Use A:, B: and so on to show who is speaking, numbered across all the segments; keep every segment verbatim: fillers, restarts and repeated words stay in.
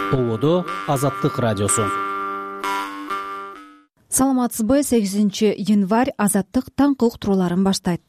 A: Улуудо Азаттык радиосу.
B: Саламатсызбы? сегизинчи январь Азаттык таңкы уктурууларын баштайт.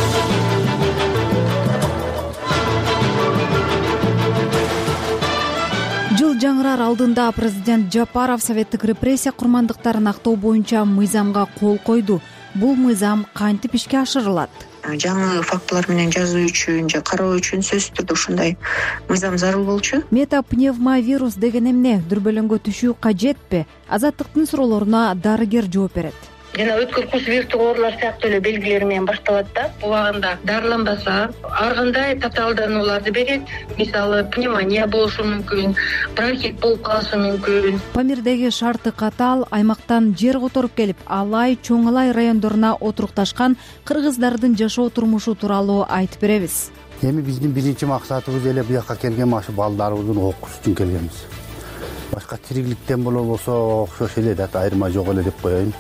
B: Жыл жаңырар алдында президент Жапаров советтик репрессия курмандыктарын актоо боюнча мыйзамга кол койду. Бул мыйзам кантип ишке ашырылат?
C: Жаңы фактылар менен жазуу үчүн же кароо үчүн сөзсүз түрдө ушундай мыйзам зарыл болчу.
B: Метапневмовирус деген эмне? Дүрбөлөңгө түшүү кажетпи? Азаттыктын суроолоруна дарыгер жооп берет.
D: Жана өткөр куш вирустук оорулар сыяктуу эле белгилер менен башталат да. Бул убагында дарыланбаса, ар кандай татаалданууларды берет. Мисалы, пневмония болушу мүмкүн, бронхит болуп калышы мүмкүн.
B: Памирдеги шарты катаал аймактан жер которуп келип, Алай, Чоң Алай райондоруна отурукташкан кыргыздардын жашоо турмушу тууралуу айтып беребиз.
E: Эми биздин биринчи максатыбыз эле буяка келген ашы балдарыбыздын окуш үчүн келгенбиз. Башка тириликтен болсо окшош эле да, айырма жок эле деп коеюн.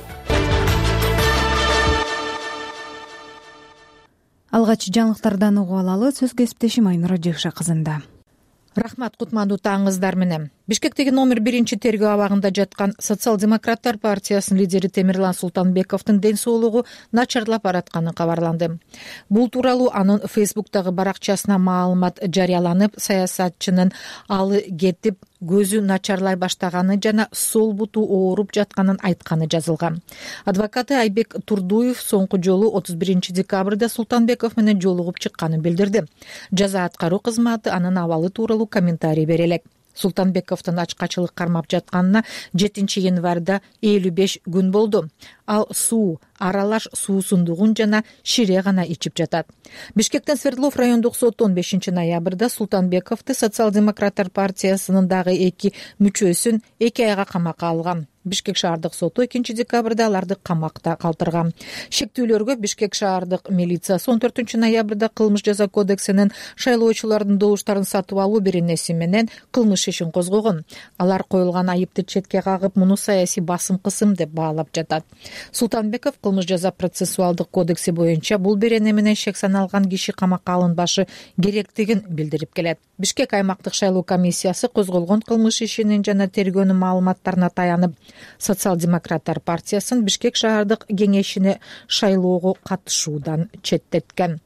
B: Алгач жаңылыктардан угуп алалы. Сөз кесиптешим Айнура Жекша кызында.
F: Рахмат, кутмандуу таңыңыздар менен. Бишкектеги номер биринчи тергөө абагында жаткан Социал-демократтар партиясынын лидери Темирлан Султанбековдун ден соолугу начарлап баратканы кабарланды. Бул тууралуу анын Фейсбуктагы баракчасына маалымат жарыяланып, саясатчынын алы кетип, көзү начарлай баштаганы жана сол буту ооруп жатканын айтканы жазылган. Адвокаты Айбек Турдуев соңку жолу отуз биринчи декабрда Султанбеков менен жолугуп чыкканын билдирди. Жаза аткаруу кызматы анын абалы тууралуу комментарий бере элек. Султанбековдун ачкачылык кармап жатканына жетинчи январда элүү беш күн болду. Ал суу, аралаш суу сундугун жана шире гана ичип жатат. Бишкектен Свердлов райондук соту он бешинчи ноябрда Султанбековду Социал-демократтар партиясынын дагы эки мүчөсүн эки айга камакка алган. Бишкек шаардык соту экинчи декабрда аларды камакта калтырган. Шектүүлөргө Бишкек шаардык милициясы он төртүнчү ноябрда кылмыш жаза кодексинин шайлоочулардын добуштарын сатып алуу беренеси менен кылмыш ишин козгогон. Алар коюлган айыпты четке кагып, муну саясий басым кысым деп баалап жатат. Султанбеков кылмыш жаза процессуалдык кодекси боюнча бул берене менен шек саналган киши камакка алынбашы керектигин билдирип келет. Бишкек аймактык шайлоо комиссиясы козголгон кылмыш ишинин жана тергөөнүн маалыматтарына таянып, Социал-демократтар партиясын Бишкек шаардык кеңешине шайлоого катышуудан четтеткен.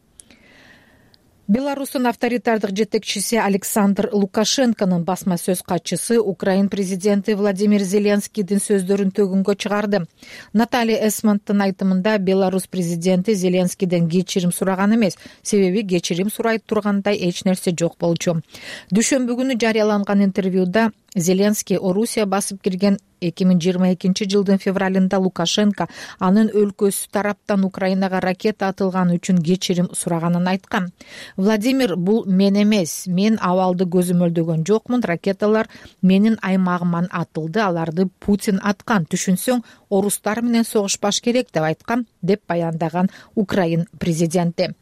F: Беларустун авторитардык жетекчиси Александр Лукашенконун басма сөз катчысы Украин президенти Владимир Зеленскийдин сөздөрүн төгүнгө чыгарды. Наталья Эсмонттун айтымында Беларусь президенти Зеленскийден кечирим сураган эмес, себеби кечирим сурай тургандай эч нерсе жок болчу. Дүйшөмбү күнү жарыяланган интервьюда Зеленский Орусия басып кирген эки миң жыйырма экинчи жылдын февралында Лукашенко анын өлкөсү тараптан Украинага ракета атылганы үчүн кечирим сураганын айткан. Владимир, бул мен эмес, мен абалды көзөмөлдөгөн жокмун, ракеталар менин аймагыман атылды, аларды Путин аткан, түшүнсөң, орустар менен согушпаш керек деп айткан, деп баяндаган Украин президенти.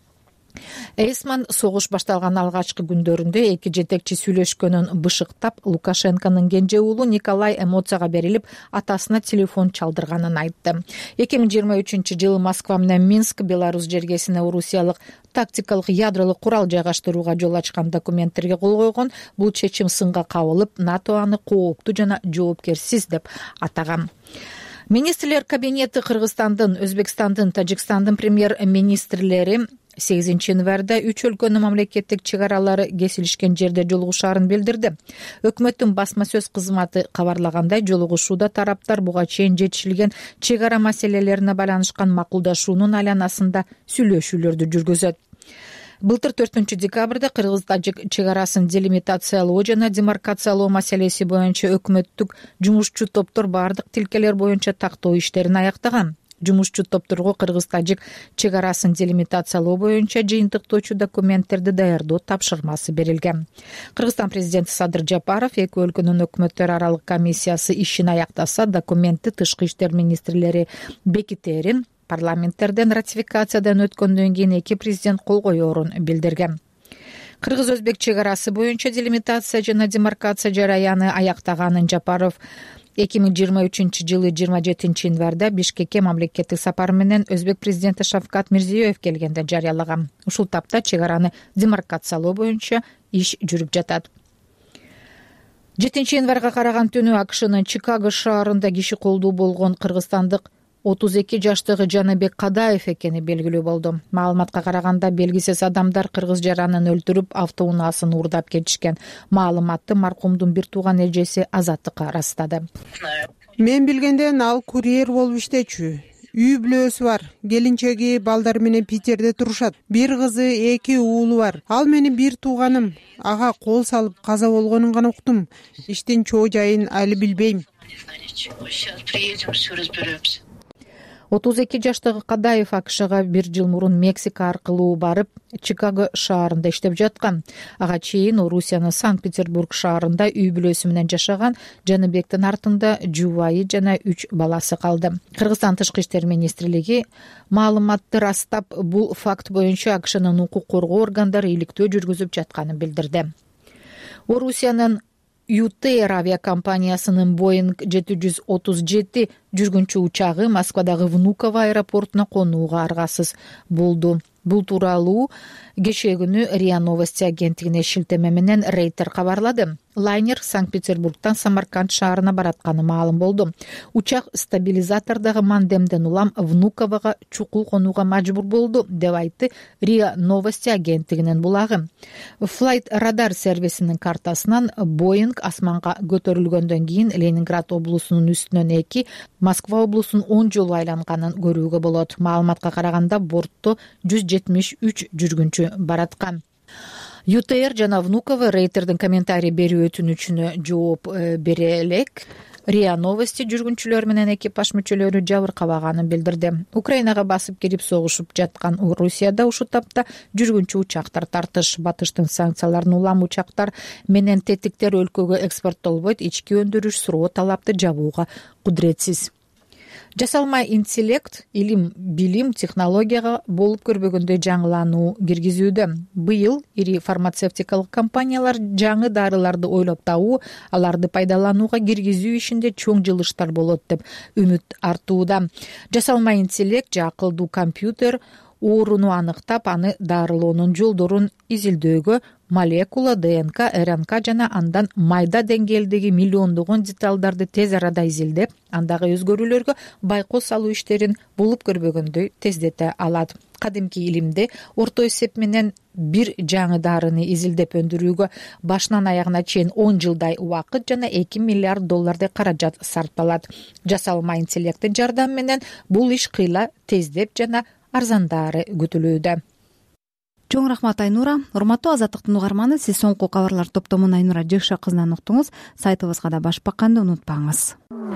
F: Эйсман согуш башталган алгачкы күндөрүндө эки жетекчи сүйлөшкөнүн бышыктап, Лукашенконун кенже уулу Николай эмоцияга берилип, атасына телефон чалдырганын айтты. эки миң жыйырма үчүнчү жылы Москва менен Минск, Беларусь жергесине орусиялык тактикалык ядролук курал жайгаштырууга жол ачкан документтерге кол койгон. Бул чечим сынга кабылып, НАТО аны кооптуу жана жоопкерсиз деп атаган. Министрлер кабинети Кыргызстандын, Өзбекстандын, Тажикстандын премьер-министрлери сегизинчи январда үч өлкөнүн мамлекеттик чек аралары кесилишкен жерде жолугушаарын билдирди. Өкмөттүн басма сөз кызматы кабарлагандай, жолугушууда тараптар буга чейин жетишилген чек ара маселелерине байланышкан макулдашуунун айланасында сүйлөшүүлөрдү жүргүзөт. Былтыр төртүнчү декабрда Кыргыз-Тажик чек арасын делимитациялоо жана демаркациялоо маселеси боюнча өкмөттүк жумушчу топтор бардык тилкелер боюнча тактоо иштерин аяктаган. Жумушчу топторго Кыргыз-Тажик чек арасын делимитациялоо боюнча жыйынтыктоочу документтерди даярдоо тапшырмасы берилген. Кыргызстан президенти Садыр Жапаров эки өлкөнүн өкмөттөр аралык комиссиясы ишин аяктаса, документти тышкы иштер министрлери бекитерин, парламенттерден ратификациядан өткөндөн кийин эки президент кол коерун билдирген. Кыргыз-Өзбек чек арасы боюнча делимитация жана демаркация жараяны аяктаганын Жапаров эки миң жыйырма үчүнчү жылы жыйырма жетинчи январда Бишкекке мамлекеттик сапар менен Өзбек президенти Шавкат Мирзиёев келгенде жарыялаган. Ушул тапта чек араны демаркациялоо боюнча иш жүрүп жатат. жетинчи январга караган түнү акшнын Чикаго шаарында киши колдуу болгон кыргызстандык отуз эки жаштагы Жаныбек Кадаев экени белгилүү болду. Маалыматка караганда белгисиз адамдар кыргыз жаранын өлтүрүп, автоунаасын уурдап кетишкен. Маалыматты маркумдун бир тууган эжеси Азаттыкка ырастады.
G: Мен билгенден ал курьер болуп иштечү. Үй бүлөсү бар. Келинчеги балдар менен Питерде турушат. Бир кызы, эки уулу бар. Ал менин бир тууганым. Ага кол салып каза болгонун гана уктум. Иштин чоо жайын али билбейм.
F: отуз эки жаштагы Кадаев акшга бир жыл мурун Мексика аркылуу барып, Чикаго шаарында иштеп жаткан. Ага чейин Орусиянын Санкт-Петербург шаарында үй бүлөсү менен жашаган. Жаныбектин артында жубайы жана үч баласы калды. Кыргызстан Тышкы иштер министрлиги маалыматты растап, бул факт боюнча акшнын укук коргоо органдары иликтөө жүргүзүп жатканын билдирди. Орусиянын Ютейр авиакомпаниясынын Боинг жети жүз отуз жети жүргүнчү учагы Москвадагы Внуково аэропортуна конууга аргасыз болду. Бул тууралуу кечээ күнү РИА Новости агенттигине шилтеме менен Рейтер кабарлады. Лайнер Санкт-Петербургтан Самарканд шаарына баратканы маалым болду. Учак стабилизатордогу мандемден улам Внукового чукул конууга мажбур болду, деп айтты РИА Новости агенттигинин булагы. Flight Radar сервисинин картасынан Боинг асманга көтөрүлгөндөн кийин Ленинград облусунун үстүнөн эки, Москва облусунун он жолу айланганын көрүүгө болот. Маалыматка караганда бортто жүз жетимиш үч жүргүнчү бараткан. Ютейр жана Внуково Рейтердин комментарий берүү өтүнүчүнө жооп бере элек. РИА Новости жүргүнчүлөр менен экипаж мүчөлөрү жабыркабаганын билдирди. Украинага басып кирип согушуп жаткан Орусияда ушу тапта жүргүнчү учактар тартыш. Батыштын санкцияларын улам учактар менен тетиктер өлкөгө экспорттолбойт, ички өндүрүш суроо талапты жабууга кудуретсиз. Жасалма интеллект, илим, билим, технологияга болуп көрбөгөндөй жаңылануу киргизүүдө. Быйыл ири фармацевтикалык компаниялар жаңы дарыларды ойлоп табуу, аларды пайдаланууга киргизүү ишинде чоң жылыштар болот деп үмүт артууда. Жасалма интеллект же акылдуу компьютер ооруну аныктап, аны дарылоонун жолдорун изилдөөгө молекула, ДНК, РНК жана андан майда деңгээлдеги миллиондогон деталдарды тез арада изилдеп, андагы өзгөрүүлөргө байкоо салуу иштерин болуп көрбөгөндөй тездете алат. Кадимки илимде орто эсеп менен бир жаңы дарыны изилдеп өндүрүүгө башынан аягына чейин он жылдай убакыт жана эки миллиард доллардай каражат сарпталат. Жасалма интеллекттин жардамы менен бул иш кыйла тездеп жана арзандары күтүлүүдө.
B: Чоң рахмат Айнура. Урматтуу Азаттыктын угарманы, сиз соңку кабарлар топтомун Айнура Жекша кызынан уктуңуз. Сайтыбызга да баш бакканды унутпаңыз.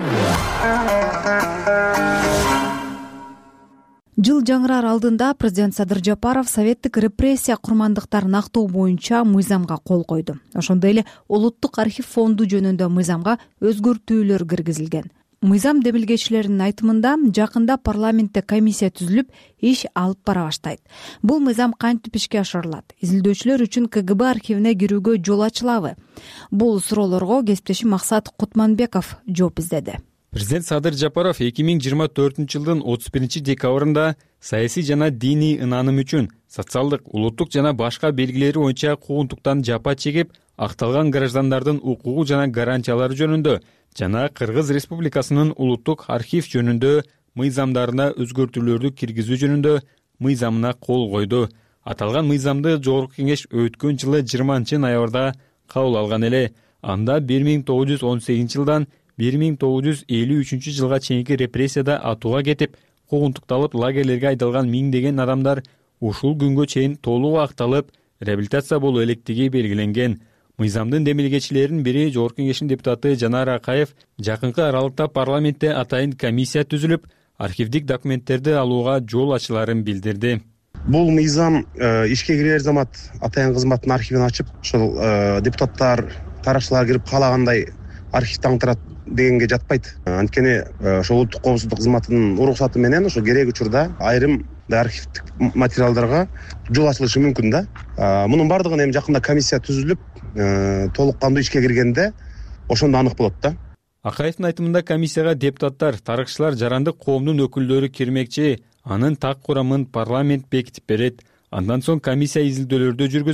B: Жыл жаңырар алдында президент Садыр Жапаров советтик репрессия курмандыктарын актоо боюнча мыйзамга кол койду. Ошондой эле Улуттук архив фонду жөнүндө мыйзамга өзгөртүүлөр киргизилген. Мыйзам демилгечилеринин айтымында жакында парламентте комиссия түзүлүп, иш алып бара баштайт. Бул мыйзам кантип ишке ашырылат? Изилдөөчүлөр үчүн КГБ архивине кирүүгө жол ачылабы? Бул суроолорго кесиптешим Максат Кутманбеков жооп издеди.
H: Президент Садыр Жапаров эки миң жыйырма төртүнчү жылдын отуз биринчи декабрында саясий жана диний ынааным үчүн социалдык, улуттук жана башка белгилери боюнча куугунтуктан жапа чегип, акталган граждандардын укугу жана гарантиялары жөнүндө жана Кыргыз Республикасынын улуттук архив жөнүндө мыйзамдарына өзгөртүүлөрдү киргизүү жөнүндө мыйзамына кол койду. Аталган мыйзамды Жогорку Кеңеш өткөн жылы жыйырманчы ноябрда кабыл алган эле. Анда бир миң тогуз жүз он сегизинчи жылдан бир миң тогуз жүз элүү үчүнчү жылга чейинки репрессияда атууга кетип, куугунтукталып лагерлерге айдалган миңдеген адамдар ушул күнгө чейин толук акталып, реабилитация боло электиги белгиленген. Мыйзамдын демилгечилеринин бири Жогорку Кеңештин депутаты Жанар Акаев жакынкы аралыкта парламентте атайын комиссия түзүлүп, архивдик документтерди алууга жол ачыларын билдирди.
I: Бул мыйзам ишке кирер замат атайын кызматтын архивин ачып, ошол депутаттар, тарапчылар кирип каалагандай архив таңтырат дегенге жатпайт. Анткени ошол улуттук коопсуздук кызматынын уруксаты менен ошо керек учурда айрым архивдик материалдарга жол ачылышы мүмкүн да. Мунун бардыгын эми жакында комиссия түзүлүп, толук кандуу ишке киргенде ошондо анык болот да.
H: Акаевдин айтымында комиссияга депутаттар, тарыхчылар, жарандык коомдун өкүлдөрү кирмекчи, анын так курамын парламент бекитип берет. Андан соң комиссия изилдөөлөрдү жүргүзүп,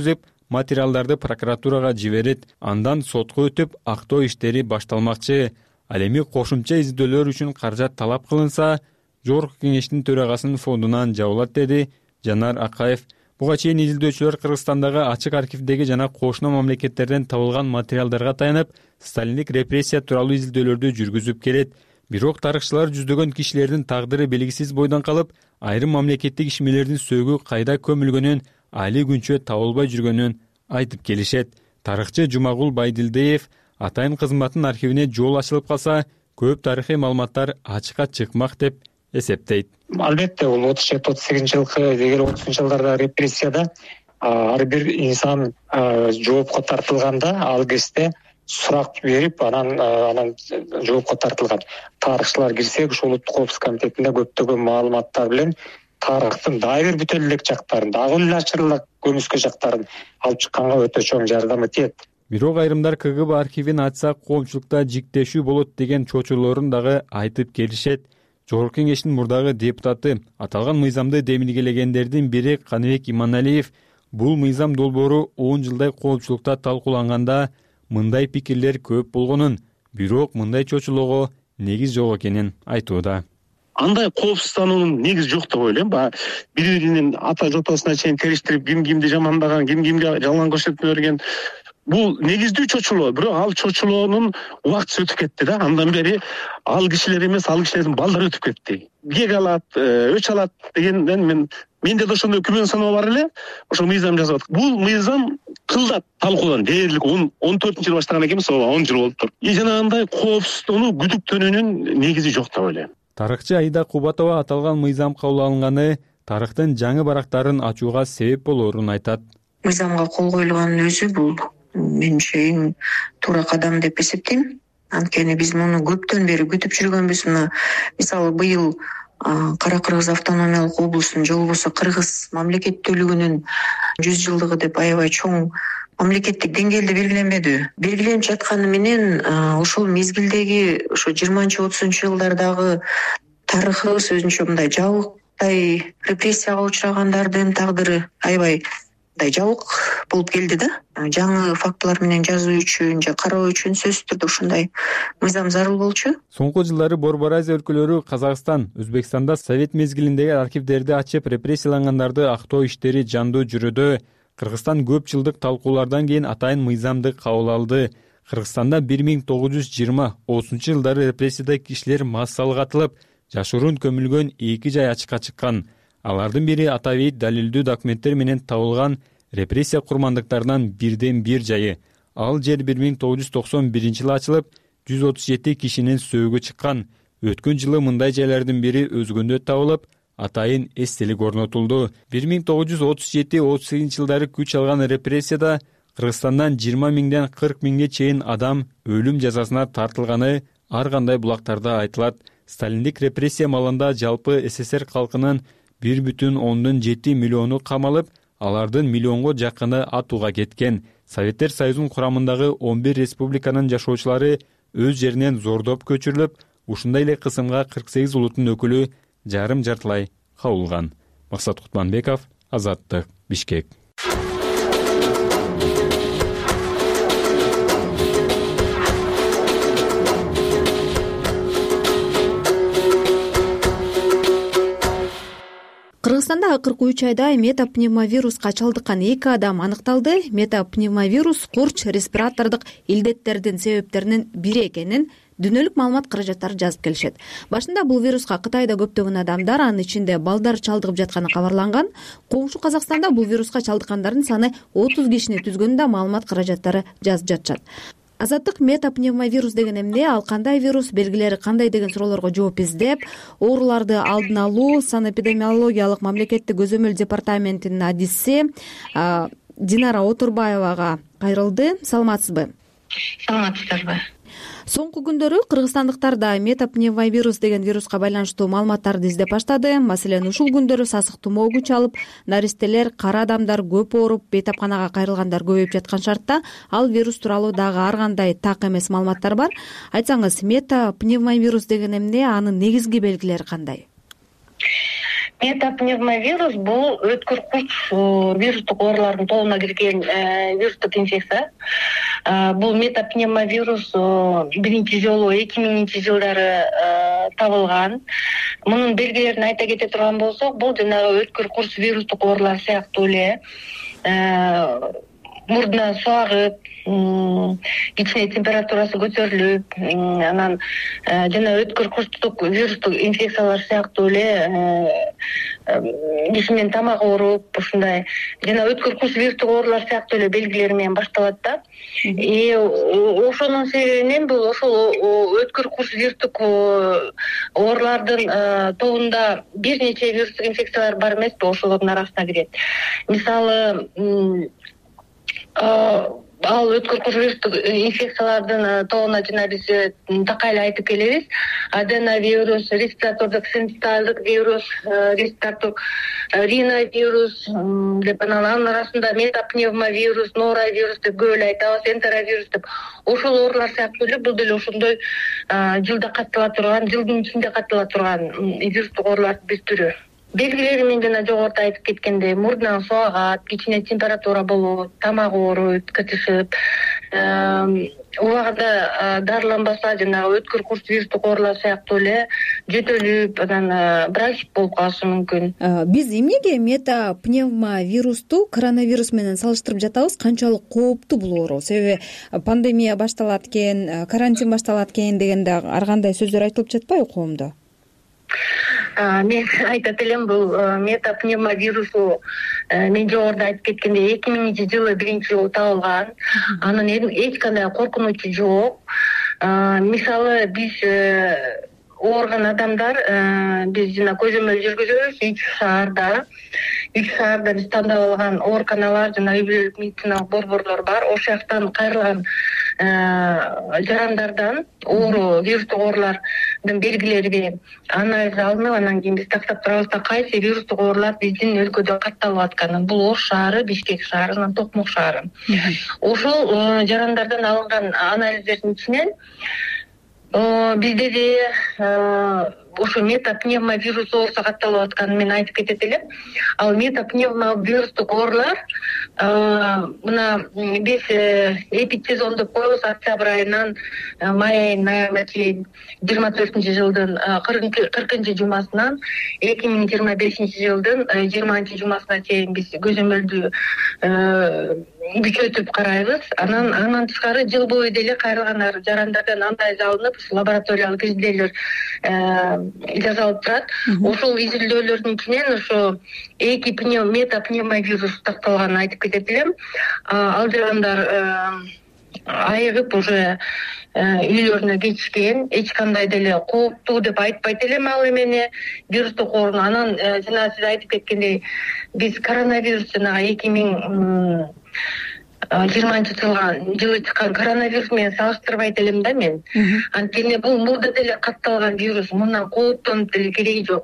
H: материалдарды прокуратурага жиберет, андан сотко өтүп актоо иштери башталмакчы. Ал эми кошумча изилдөөлөр үчүн каражат талап кылынса, Жогорку кеңештин төрагасынын фондунан жабылат, деди Жанар Акаев. Буга чейин изилдөөчүлөр Кыргызстандагы ачык архивдеги жана кошуна мамлекеттерден табылган материалдарга таянып, сталиндик репрессия тууралуу изилдөөлөрдү жүргүзүп келет. Бирок тарыхчылар жүздөгөн кишилердин тагдыры белгисиз бойдон калып, айрым мамлекеттик ишмерлердин сөөгү кайда көмүлгөнүн, али күнчө табылбай жүргөнүн айтып келишет. Тарыхчы Жумагул Байдилдиев атайын кызматтын архивине жол ачылып калса, көп тарыхый маалыматтар ачыкка чыкмак деп эсептейт.
J: Албетте, бул отуз жети отуз сегизинчи жылкы дегер отузунчу жылдарда репрессияда ар бир инсан жоопко тартылганда ал кезде сурак берип, анан анан жоопко тартылган. Тарыхчылар кирсек, ушул улуттук коопсуздук комитетинде көптөгөн маалыматтар менен тарыхтын дагы бир бүтө элек жактарын, дагы эле ачырылак көмүскө жактарын алып чыкканга өтө чоң жардамы тиет.
H: Бирок айрымдар КГБ архивин ачса коомчулукта жиктешүү болот деген чочулоорун дагы айтып келишет. Жогорку кеңештин мурдагы депутаты, аталган мыйзамды демилгелегендердин бири Каныбек Иманалиев, бул мыйзам долбоору он жылдай коомчулукта талкууланганда мындай пикирлер көп болгонун, бирок мындай чочулоого негиз жок экенин айтууда.
K: Андай коопсуздануунун негизи жок деп ойлойм. Баягы бири-биринин ата жотосуна чейин териштирип, ким кимди жамандаган, ким кимге жалган көрсөтмө берген. Бул негиздүү чочулоо, бирок ал чочулоонун убактысы өтүп кетти да. Андан бери ал кишилер эмес, ал кишилердин балдары өтүп кетти. Кек алат, өч алат дегенден мен менде да ошондой күмөн саноо бар эле. Ошо мыйзам жазып атат. Бул мыйзам кылда талкуулан дээрлик он төртүнчү жыл баштаган экенбиз, он жыл болуптур. И жанагындай коопсуздууну күдүктөнүүнүн негизи жок деп ойлойм.
H: Тарыхчы Аида Кубатова аталган мыйзам кабыл алынганы тарыхтын жаңы барактарын ачууга себеп болоорун айтат.
C: Мыйзамга кол коюлганын өзү бул менимче эң туура кадам деп эсептейм. Анткени биз муну көптөн бери күтүп жүргөнбүз. Мына мисалы быйыл Кара Кыргыз автономиялык облусунун же болбосо Кыргыз мамлекеттүүлүгүнүн жүз жылдыгы деп аябай чоң мамлекеттик деңгээлде белгиленбедиби? Белгиленип жатканы менен ошол мезгилдеги ошо жыйырманчы отузунчу жылдардагы тарыхыбыз өзүнчө мындай жабыктай репрессияга учурагандардын тагдыры аябай мындай жабык болуп келди да. Жаңы фактылар менен жазуу үчүн же кароо үчүн сөзсүз түрдө ушундай мыйзам зарыл болчу.
H: Соңку жылдары Борбор Азия өлкөлөрү Казакстан, Өзбекстанда совет мезгилиндеги архивдерди ачып репрессиялангандарды актоо иштери жандуу жүрүүдө. Кыргызстан көп жылдык талкуулардан кийин атайын мыйзамды кабыл алды. Кыргызстанда бир миң тогуз жүз жыйырма отузунчу жылдары репрессияда кишилер массалык атылып, жашыруун көмүлгөн эки жай ачыкка чыккан. Алардын бири атабейт далилдүү документтер менен табылган репрессия курмандыктарынан бирден бир жайы. Ал жер бир миң тогуз жүз токсон биринчи жылы ачылып, жүз отуз жети кишинин сөөгү чыккан. Өткөн жылы мындай жайлардын бири өзгөндө табылып, атайын эстелик орнотулду. бир миң тогуз жүз отуз жети отуз сегизинчи жылдары күч алган репрессияда Кыргызстандан жыйырма миңден кырк миңге чейин адам өлүм жазасына тартылганы ар кандай булактарда айтылат. Сталиндик репрессия маалында жалпы СССР калкынын бир бүтүн ондон жети миллиону камалып, алардын миллионго жакыны атууга кеткен. Советтер Союзунун курамындагы он бир республиканын жашоочулары өз жеринен зордоп көчүрүлүп, ушундай эле кысымга кырк сегиз улуттун өкүлү жарым жартылай кабылган. Максат Кутманбеков, Азаттык, Бишкек.
B: Кыргызстанда акыркы үч айда метапневмовируска чалдыккан эки адам аныкталды. Метапневмовирус курч респиратордук илдеттердин себептеринин бири экенин дүйнөлүк маалымат каражаттары жазып келишет. Башында бул вируска Кытайда көптөгөн адамдар, анын ичинде балдар чалдыгып жатканы кабарланган. Коңшу Казакстанда бул вируска чалдыккандардын саны отуз кишини түзгөнүн да маалымат каражаттары жазып жатышат. Азаттык метапневмовирус деген эмне, ал кандай вирус, белгилери кандай деген суроолорго жооп издеп, ооруларды алдын алуу санэпидемиологиялык мамлекеттик көзөмөл департаментинин адиси Динара Отурбаевага кайрылды. Саламатсызбы?
D: Саламатсыздарбы?
B: Соңку күндөрү кыргызстандыктар да метапневмовирус деген вируска байланыштуу маалыматтарды издеп баштады. Маселен, ушул күндөрү сасык тумоо күч алып, наристелер, кара адамдар көп ооруп, бейтапканага кайрылгандар көбөйүп жаткан шартта ал вирус тууралуу дагы ар кандай так эмес маалыматтар бар. Айтсаңыз, метапневмовирус деген эмне, анын негизги белгилери кандай?
D: Метапневмовирус бул өткүр курч вирустук оорулардын тобуна кирген вирустук инфекция. Бул метапневмовирус биринчи жолу эки миңинчи жылдары табылган. Мунун белгилерин айта кете турган болсок, бул жанагы өткүр курч вирустук оорулар сыяктуу эле мурдунан суу агып, кичине температурасы көтөрүлүп, анан жана өткүр курчтук вирустук инфекциялар сыяктуу эле кишинин тамагы ооруп, ушундай жана өткүр курч вирустук оорулар сыяктуу эле белгилери менен башталат да. И ошонун себебинен бул ошол өткүр курч вирустук оорулардын тобунда бир нече вирустук инфекциялар бар эмеспи, ошолордун арасына кирет. Мисалы, ал өткүр курч вирустук инфекциялардын тобуна жана биз такай эле айтып келебиз: аденовирус, респиратордук синциталдык вирус, респиратордук риновирус деп, анан анын арасында метапневмовирус, норовирус деп көп эле айтабыз, энтеровирус деп. Ошол оорулар сыяктуу эле бул деле ошондой жылда каттала турган, жылдын ичинде каттала турган вирустук оорулардын бир түрү. Белгилери мен жана жогоруда айтып кеткендей, мурдунан суу агат, кичине температура болот, тамак ооруйт, кытышып, убагында дарыланбаса жанагы өткүр курч вирустук оорулар сыяктуу эле жөтөлүп, анан бронхит болуп калышы мүмкүн.
B: Биз эмнеге метапневмовирусту коронавирус менен салыштырып жатабыз? Канчалык кооптуу бул оору? Себеби пандемия башталат экен, карантин башталат экен дегенде ар кандай сөздөр айтылып жатпайбы коомдо?
D: Мен айтат элем, бул метапневмовирусу мен жогоруда айтып кеткендей эки миңинчи жылы биринчи жолу табылган. Анын эч кандай коркунучу жок. Мисалы, биз ооруган адамдар, биз жана көзөмөл жүргүзөбүз үч шаарда. Үч шаарда биз тандап алган ооруканалар жана үй бүлөлүк медициналык борборлор бар. Ошол жактан кайрылган жарандардан оору, вирустук оорулардын белгилери анализ алынып, анан кийин биз тактап турабыз да кайсы вирустук оорулар биздин өлкөдө катталып атканын. Бул Ош шаары, Бишкек шаары, анан Токмок шаары. Ошол жарандардан алынган анализдердин ичинен бизде де ошо метапневмовирус оорусу катталып атканын мен айтып кетет элем. Ал метапневмовирустук оорулар мына биз эпидсезон деп коебуз, октябрь айынан май айынын аягына чейин жыйырма төртүнчү жылдын кыркынчы жумасынан эки миң жыйырма бешинчи жылдын жыйырманчы жумасына чейин биз көзөмөлдү күчөтүп карайбыз. Анан андан тышкары жыл бою деле кайрылган жарандардан анализ алынып, лабораториялык изилдөөлөр жасалып турат. Ошол изилдөөлөрдүн ичинен ошо эки метапневмовирус такталганын айтып кетет элем. Ал жарандар айыгып уже үйлөрүнө кетишкен, эч кандай деле кооптуу деп айтпайт элем ал эмени, вирустук ооруну. Анан жана сиз айтып кеткендей, биз коронавирус жана эки миң жыйырманчы жылы чыккан коронавирус менен салыштырбайт элем да мен. Анткени бул мурда деле катталган вирус, мындан кооптонуп деле кереги жок.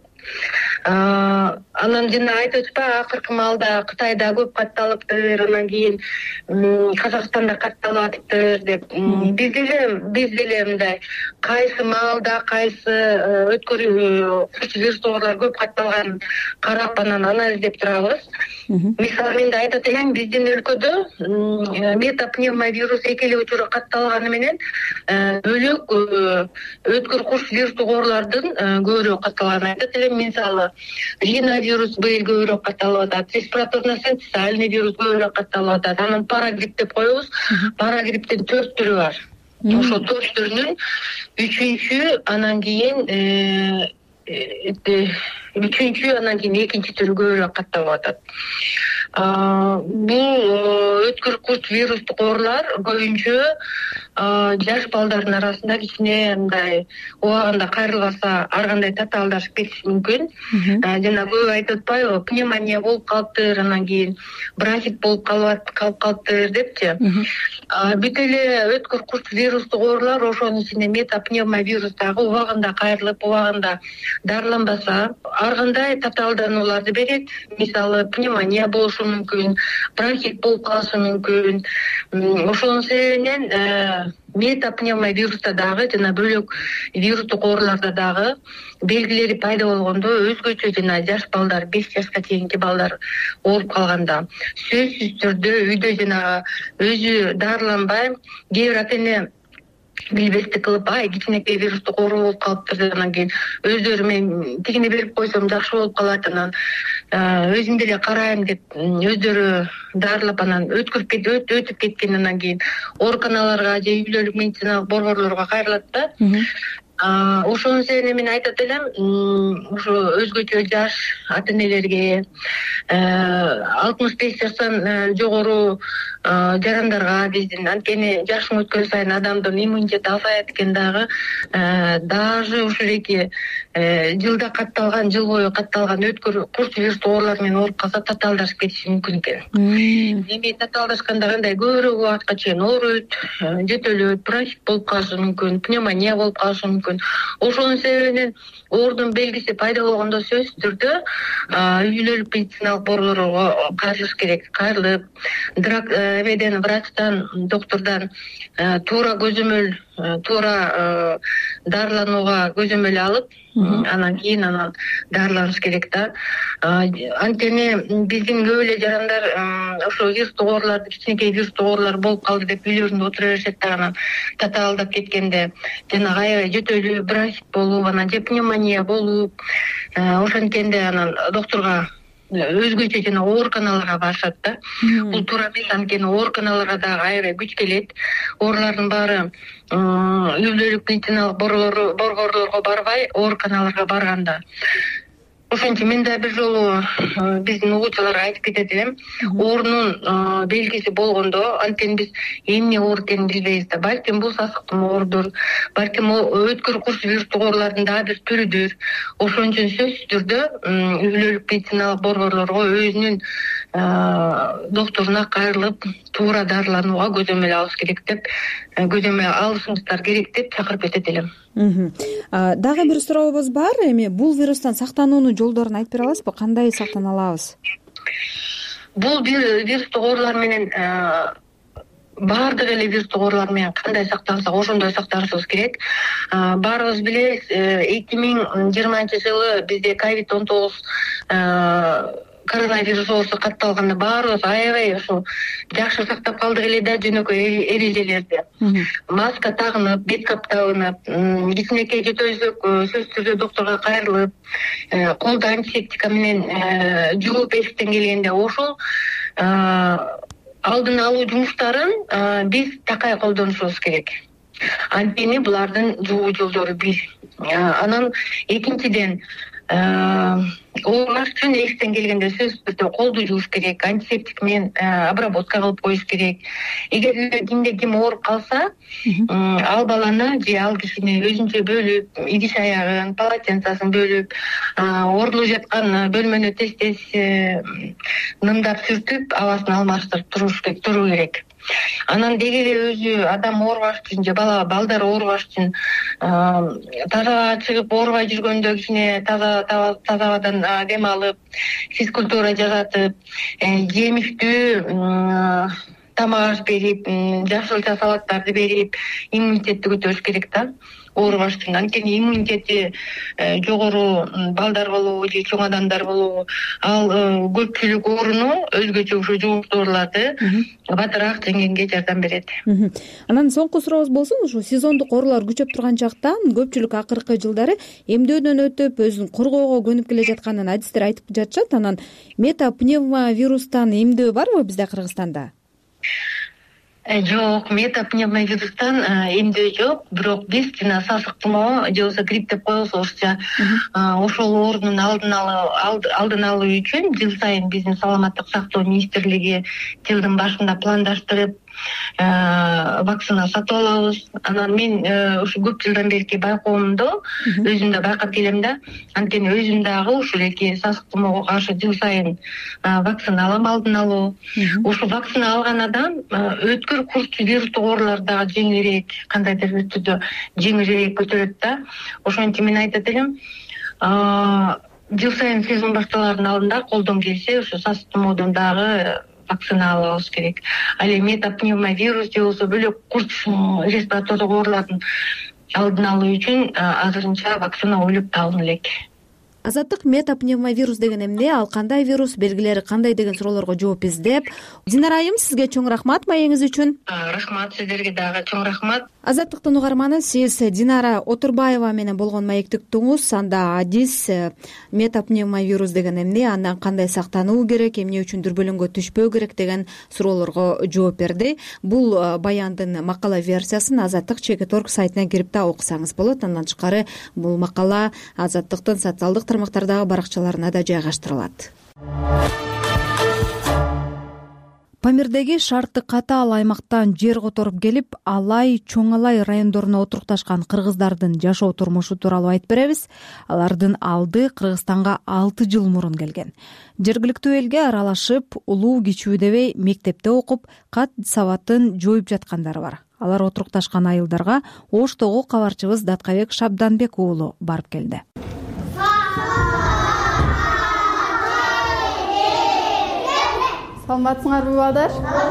D: Анан жана айтып атпайбы, акыркы маалда Кытайда көп катталыптыр, анан кийин Казакстанда катталып атыптыр деп. Биз деле биз деле мындай кайсы маалда кайсы өткөр курч вирус оорулар көп катталганын карап, анан анализдеп турабыз. Мисалы, мен да айтат элем, биздин өлкөдө метапневмовирус эки эле учуру катталганы менен бөлөк өткөр курч вирустук оорулардын көбүрөөк катталганын айтат элем. Мисалы, риновирус быйыл көбүрөөк катталып атат, респираторно-синцитальный вирус көбүрөөк катталып атат. Анан парагрипп деп коебуз. Парагрипптин төрт түрү бар. Ошо төрт түрүнүн үчүнчү, анан кийин үчүнчү, анан кийин экинчи түрү көбүрөөк катталып атат. Бул өткүр курч вирустук оорулар көбүнчө жаш балдардын арасында кичине мындай убагында кайрылбаса ар кандай татаалдашып кетиши мүмкүн. Жана көп айтып атпайбы, пневмония болуп калыптыр, анан кийин бронхит болуп калып калыптыр депчи. Бүт эле өткүр курч вирустук оорулар, ошонун ичинде метапневмовирус дагы убагында кайрылып, убагында дарыланбаса, ар кандай татаалданууларды берет. Мисалы пневмония болушу мүмкүн, бронхит болуп калышы мүмкүн. Ошонун себебинен метапневмовируста дагы жана бөлөк вирустук ооруларда дагы белгилери пайда болгондо өзгөчө жана жаш балдар, беш жашка чейинки балдар ооруп калганда сөзсүз түрдө үйдө жана өзү дарыланбай, кээ бир ата эне билбестик кылып, ай кичинекей вирустук оору болуп калыптыр, анан кийин өздөрү мен тигине берип койсом жакшы болуп калат, анан өзүм деле карайм деп өздөрү дарылап анан өткөрүп кетип өтүп кеткен, анан кийин ооруканаларга же үй бүлөлүк медициналык борборлорго кайрылат да. Ошонун себебинен мен айтат элем, ошо өзгөчө жаш ата энелерге, алтымыш беш жаштан жогору жарандарга биздин, анткени жашың өткөн сайын адамдын иммунитети азаят экен дагы, даже ушул эки жылда катталган, жыл бою катталган өткөр курч вирустук оорулар менен ооруп калса татаалдашып кетиши мүмкүн экен. Эми татаалдашканда кандай көбүрөөк убакытка чейин ооруйт, жөтөлөт, бронхит болуп калышы мүмкүн, пневмония болуп калышы мүмкүн. Ошонун себебинен оорудун белгиси пайда болгондо сөзсүз түрдө үй бүлөлүк медициналык борборлорго кайрылыш керек. Кайрылып, эмеден, врачтан, доктордон туура көзөмөл, туура дарыланууга көзөмөл алып, анан кийин анан дарыланыш керек да. Анткени биздин көп эле жарандар ошо вирустук ооруларды, кичинекей вирустук оорулар болуп калды деп үйлөрүндө отура беришет да, анан татаалдап кеткенде жанагы аябай жөтөлүү, бронхит болуп, анан же пневмония болуп, ошенткенде анан докторго өзгөчө жана ооруканаларга барышат да. Бул туура эмес, анткени ооруканаларга дагы аябай күч келет. Оорулардын баары үй бүлөлүк медициналык борборлорго барбай, ооруканаларга барганда. Ошон үчүн мен да бир жолу биздин угуучуларга айтып кетет элем, оорунун белгиси болгондо, анткени биз эмне оор экенин билбейбиз да. Балким бул сасык тумоордур, балким өткөр курч вирустук оорулардын дагы бир түрүдүр. Ошон үчүн сөзсүз түрдө үй бүлөлүк медициналык борборлорго өзүнүн докторуна кайрылып, туура дарыланууга көзөмөл алыш керек деп, көзөмөл алышыңыздар керек деп чакырып кетет элем.
B: Дагы бир сурообуз бар. Эми бул вирустан сактануунун жолдорун айтып бере аласызбы? Кандай сактана алабыз?
D: Бул вирустук оорулар менен баардык эле вирустук оорулар менен кандай сактансак, ошондой сактанышыбыз керек. Баарыбыз билебиз, эки миң жыйырманчы жылы бизде ковид он тогуз коронавирус оорусу катталганда баарыбыз аябай ошо жакшы сактап калдык эле да, жөнөкөй эрежелерди. Маска тагынып, бет каптабынып, кичинекей жөтөлсөк сөзсүз түрдө докторго кайрылып, колду антисептика менен жууп эшиктен келгенде ошол алдын алуу жумуштарын биз такай колдонушубуз керек. Анткени булардын жугуу жолдору бир. Анан экинчиден, оорунаш үчүн эшиктен келгенде сөзсүз түрдө колду жууш керек, антисептик менен обработка кылып коюш керек. Эгер кимде ким ооруп калса, ал баланы же ал кишини өзүнчө бөлүп, идиш аягын, полотенцасын бөлүп, оорулуп жаткан бөлмөнү тез-тез нымдап сүртүп, абасын алмаштырып туруу керек. Анан деги эле өзү адам оорубаш үчүн же бала балдар оорубаш үчүн таза чыгып оорубай жүргөндө кичине таза таза абадан дем алып, физкультура жасатып, жемиштүү тамак аш берип, жашылча салаттарды берип, иммунитетти көтөрүш керек да. Оорубаш үчүн, анткени иммунитети жогору балдар болобу же чоң адамдар болобу, ал көпчүлүк ооруну, өзгөчө ушу жугуштуу ооруларды батыраак жеңгенге жардам берет.
B: Анан соңку сурообуз болсун, ушу сезондук оорулар күчөп турган жактан көпчүлүк акыркы жылдары эмдөөдөн өтүп, өзүн коргоого көнүп келе жатканын адистер айтып жатышат. Анан метапневмовирустан эмдөө барбы бизде Кыргызстанда?
D: Жок, метапневмовирустан эмдөө жок, бирок биз жана сасык тумоо же болбосо грипп деп коебуз орусча, ошол оорунун алдын алуу алдын алуу үчүн жыл сайын биздин саламаттык сактоо министрлиги жылдын башында пландаштырып вакцина сатып алабыз. Анан мен ушу көп жылдан берки байкоомдо өзүм да байкап келем да, анткени өзүм дагы ушул эки сасык тумоого каршы жыл сайын вакцина алам, алдын алуу. Ушу вакцина алган адам өткөр курч вирустук ооруларды дагы жеңилирээк, кандайдыр бир түрдө жеңилирээк көтөрөт да. Ошон үчүн мен айтат элем, жыл сайын сезон башталаардын алдында колдон келсе ошо сас тумоодон дагы вакцина алабыз керек. Ал эми метапневмовирус же болбосо бөлөк курч респиратордук оорулардын алдын алуу үчүн азырынча вакцина ойлоп табылын элек.
B: Азаттык, метапневмовирус деген эмне, ал кандай вирус, белгилери кандай деген суроолорго жооп издеп, Динара айым, сизге чоң рахмат маегиңиз үчүн.
D: Рахмат, сиздерге дагы чоң рахмат.
B: Азаттыктын угарманы, сиз Динара Отурбаева менен болгон маектиктиңиз, анда адис метапневмовирус деген эмне, андан кандай сактануу керек, эмне үчүн дүрбөлөңгө түшпөө керек деген суроолорго жооп берди. Бул баяндын макала версиясын Азаттык чекит точка орг сайтына кирип да окусаңыз болот. Андан тышкары бул макала Азаттыктын социалдык тармактардагы баракчаларына да жайгаштырылат. Памирдеги шарты катаал аймактан жер которуп келип, Алай, Чоң Алай райондоруна отурукташкан кыргыздардын жашоо турмушу тууралуу айтып беребиз. Алардын алды Кыргызстанга алты жыл мурун келген. Жергиликтүү элге аралашып, улуу кичүү дебей мектепте окуп, кат сабатын жоюп жаткандары бар. Алар отурукташкан айылдарга Оштогу кабарчыбыз Даткабек Шабданбек уулу барып келди.
L: Саламатсыңарбы балдар?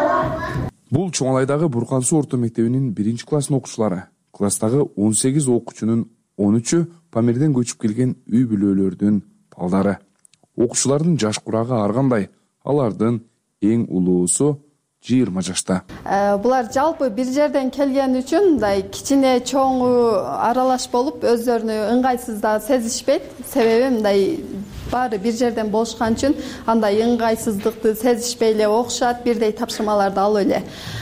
M: Бул Чоң Алайдагы Буркан суу орто мектебинин биринчи класстын окуучулары. Класстагы он сегиз окуучунун он үчү Памирден көчүп келген үй бүлөлөрдүн балдары. Окуучулардын жаш курагы ар кандай. Алардын эң улуусу жыйырма жашта.
L: Булар жалпы бир жерден келген үчүн мындай кичине чоңу аралаш болуп, өздөрүнү ыңгайсыздаа сезишпейт. Себеби мындай баары бир жерден болушкан үчүн андай ыңгайсыздыкты сезишпей эле окушат, бирдей тапшырмаларды алып эле.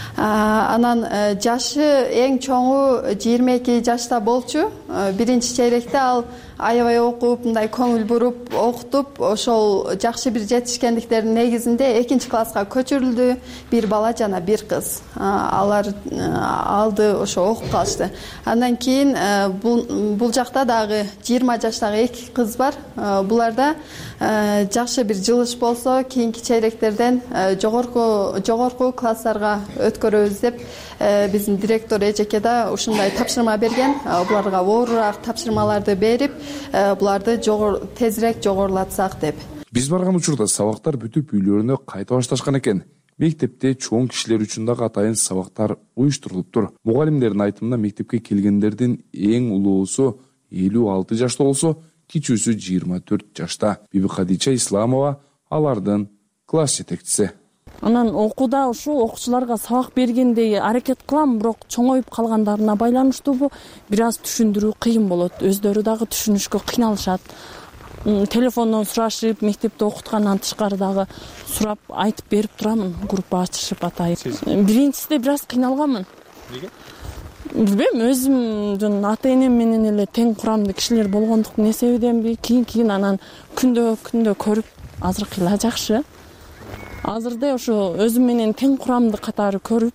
L: Анан жашы эң чоңу жыйырма эки жашта болчу. Биринчи чейректе ал аябай окуп, мындай көңүл буруп, окутуп, ошол жакшы бир жетишкендиктердин негизинде экинчи класска көчүрүлдү. Бир бала жана бир кыз. Алар алды ошо окуп калышты. Андан кийин бул жакта дагы жыйырма жаштагы эки кыз бар. Буларда жакшы бир жылыш болсо, кийинки чейректерден жогорку жогорку класстарга өткөрөбүз деп биздин директор эжеке да ушундай тапшырма берген. Буларга оорураак тапшырмаларды берип, буларды тезирээк жогорулатсак деп.
M: Биз барган учурда сабактар бүтүп үйлөрүнө кайта башташкан экен. Мектепте чоң кишилер үчүн дагы атайын сабактар уюштурулуптур. Мугалимдердин айтымында мектепке келгендердин эң улуусу элүү алты жашта болсо, кичүүсү жыйырма төрт жашта. Биби Кадича Исламова алардын класс жетекчиси.
N: Анан окууда ушул окуучуларга сабак бергендей аракет кылам, бирок чоңоюп калгандарына байланыштуу бир аз түшүндүрүү кыйын болот. Өздөрү дагы түшүнүшкө кыйналышат. Телефондон сурашып, мектепте окуткандан тышкары дагы сурап айтып берип турамын, группа ачышып атайын. Биринчисинде бир аз кыйналганмын.
H: Эмнеге?
N: Билбейм, өзүмдүн ата энем менен эле тең курамдуу кишилер болгондуктун эсебиденби, кийин кийин анан күндө күндө көрүп, азыркыла жакшы. Азырда ошо өзүм менен тең курамдуу катары көрүп,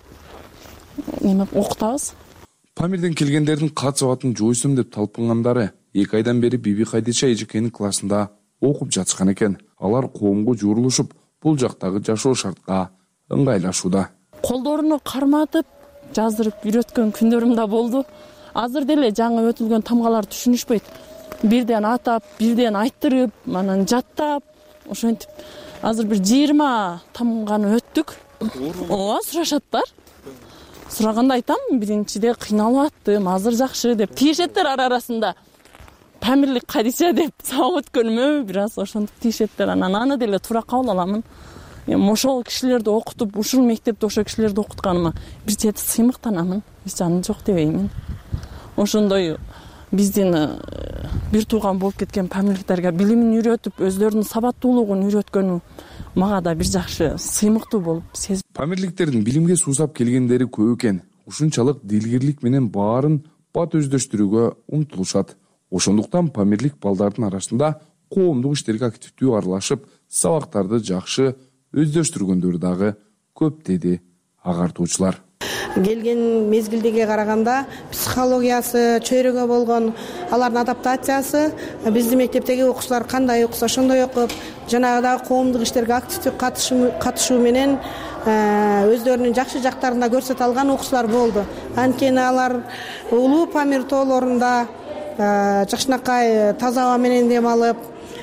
N: неме окутабыз.
M: Памирден келгендердин кат сабатын жойсум деп талпынгандары эки айдан бери Биби Кадича эжекенин классында окуп жатышкан экен. Алар коомго журулушуп, бул жактагы жашоо шартка ыңгайлашууда.
N: Колдоруну карматып, жаздырып үйрөткөн күндөрүм да болду. Азыр деле жаңы өтүлгөн тамгаларды түшүнүшпөйт. Бирден атап, бирден айттырып, анан жаттап, ошентип азыр бир жыйырма тамганы өттүк. Ооба, сурашаттар. Сураганда айтам, биринчиде кыйналып аттым, азыр жакшы деп. Тиешеттер ара арасында. Памирлик Кадича деп сабак өткөнүмө бир аз ошентип тиешеттер. Анан аны деле туура кабыл аламын. Эми ошол кишилерди окутуп, ушул мектепте ошол кишилерди окутканыма бир чети сыймыктанамын. Эч жаны жок дебеймин. Ошондой биздин бир тууган болуп кеткен памирликтерге билимин үйрөтүп, өздөрүнүн сабаттуулугун үйрөткөнү мага да бир жакшы сыймыктуу болуп сезим.
M: Памирликтердин билимге суусап келгендери көп экен. Ушунчалык дилгирлик менен баарын бат өздөштүрүүгө умтулушат. Ошондуктан памирлик балдардын арасында коомдук иштерге активдүү аралашып, сабактарды жакшы өздөштүргөндөрү дагы көп, деди агартуучулар.
O: Келген мезгилдеге караганда психологиясы, чөйрөгө болгон алардын адаптациясы, биздин мектептеги окуучулар кандай окуса ошондой окуп, жанагыдай коомдук иштерге активдүү катышуу менен өздөрүнүн жакшы жактарын да көрсөтө алган окуучулар болду. Анткени алар улуу Памир тоолорунда жакшынакай таза аба менен дем алып,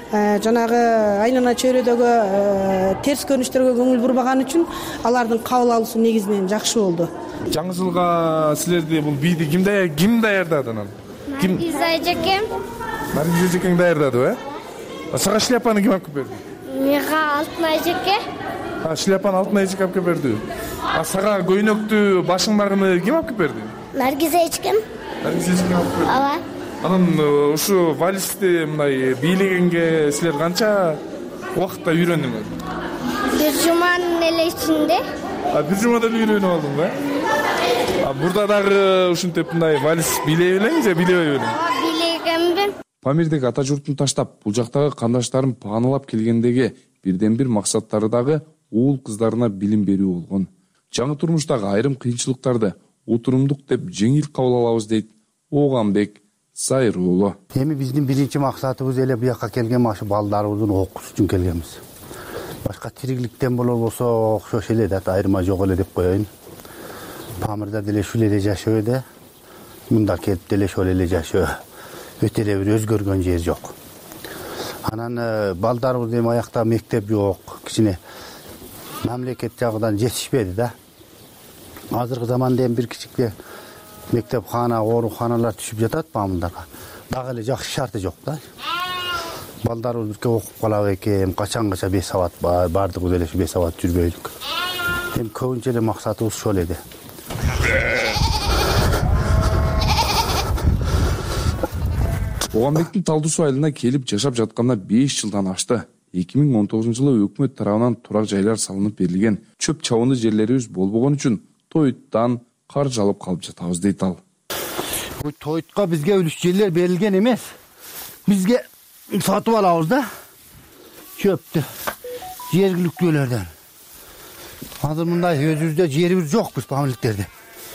O: жанагы айлана чөйрөдөгү терс көрүнүштөргө көңүл бурбаган үчүн алардын кабыл алуусу негизинен жакшы болду.
P: Жаңы жылга силерди бул бийди ким ким даярдады анан?
Q: Наргиз эжекем.
P: Наргиз эжекең даярдады, э? Сага шляпаны ким алып берди?
Q: Мага алтын эжеке.
P: А шляпаны алтын эжеке алып берди. А сага көйнөктү, башыңдагыны ким алып берди?
Q: Наргиз эжекем.
P: Наргиз эжекең алып берди.
Q: Ооба.
P: Анан ушу вальсти мындай бийлегенге силер канча убакытта үйрөндүңөр?
Q: Бир жуманын эле ичинде.
P: А бир жумада эле үйрөнүп алдың ба? А бурда дагы ушинтип мындай вальс бийлей белең же бийлебей белең?
Q: Ооба, бийлегенмин.
M: Памирдеги ата журтун таштап, бул жактагы кандаштарын паанылап келгендеги бирден бир максаттары дагы уул кыздарына билим берүү болгон. Жаңы турмуштагы айрым кыйынчылыктарды отурумдук деп жеңил кабыл алабыз дейт Оганбек Сайыр уулу.
E: Эми биздин биринчи максатыбыз эле буяка келген машы балдарыбыздын окуш үчүн келгенбиз. Башка тирикликтен болбосо окшош эле да, айырма жок эле деп коеюн. Памирда деле ушул эле жашоо да, мында келип деле ошол эле жашоо. Өтө эле бир өзгөргөн жер жок. Анан балдарыбыз эми аякта мектеп жок, кичине мамлекет жагынан жетишпеди да. Азыркы заманда эми бир кичике мектепкана, ооруканалар түшүп жатат Памирдарга. Дагы эле жакшы шарты жок да. Балдарыбыз бирке окуп калабы экен, качангаcha беш сабат бар, бардыгыбыз эле беш сабат жүрбөйлүк. Эми көбүнчө эле максатыбыз ошол эди.
M: Оганбектин Талдуу суу айылына келип жашап жатканына беш жылдан ашты. эки миң он тогузунчу жылы өкмөт тарабынан турак жайлар салынып берилген. Чөп чабынды жерлерибиз болбогон үчүн тоюттан каржы алып калып жатабыз дейт ал.
E: Бул тоютка бизге үлүш жерлер берилген эмес. Бизге сатып алабыз да. Чөптү жергиликтүүлөрдөн. Азыр мындай өзүбүздө жерибиз жок биз памирликтерде.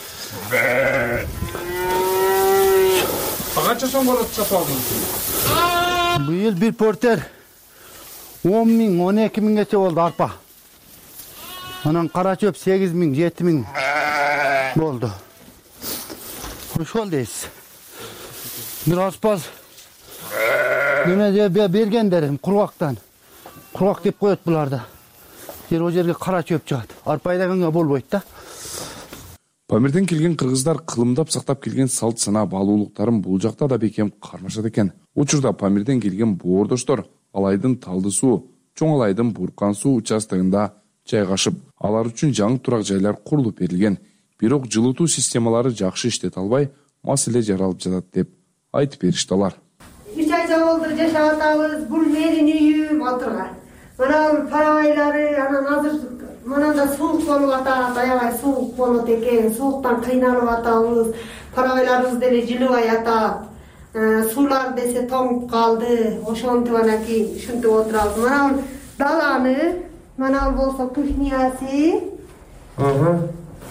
P: Канча сом болот сатып алдыңыз?
E: Быйыл бир портер он миң, он эки миңгече болду арпа. Анан кара чөп сегиз миң, жети миң болду. Ошол дейсиз. Бир аспаз неме бергендер кургактан. Кургак деп коет буларда. Жер о жерге кара чөп чыгат. Арпа айдаганга болбойт да.
M: Памирден келген кыргыздар кылымдап сактап келген салт сана баалуулуктарын бул жакта да бекем кармашат экен. Учурда Памирден келген боордоштор Алайдын Талды суу, Чоң Алайдын Буркан суу участогунда жайгашып, алар үчүн жаңы турак жайлар курулуп берилген. Бирок жылытуу системалары жакшы иштете албай, маселе жаралып жатат деп айтып беришти алар.
R: үч ай болду жашап атабыз, бул менин үйүм отурга. Мына парабайлары анан азыр мынанда суук болуп атат, аябай суук болот экен, сууктан кыйналып атабыз. Парабайларыбыз деле жылыбай атат. Суулар десе тоңуп калды. Ошентип анакей ушинтип отурабыз. Мына даланы, мына болсо кухнясы. Ага.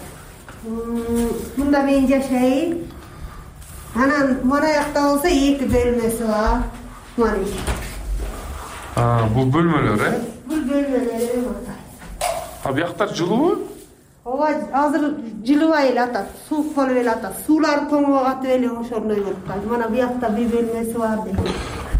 R: Мында мен жашайм. Анан мына жакта болсо эки бөлмөсү бар. Мына.
P: А, бул бөлмөлөр, э?
R: Бул бөлмөлөр мында.
P: А бияктар жылуу?
R: Ооба, азыр жылыбай эле атат, суук болуп эле атат. Суулар тоңуп атып эле ошондой болуп калды. Мына буякта бир бөлмөсү бар дейт.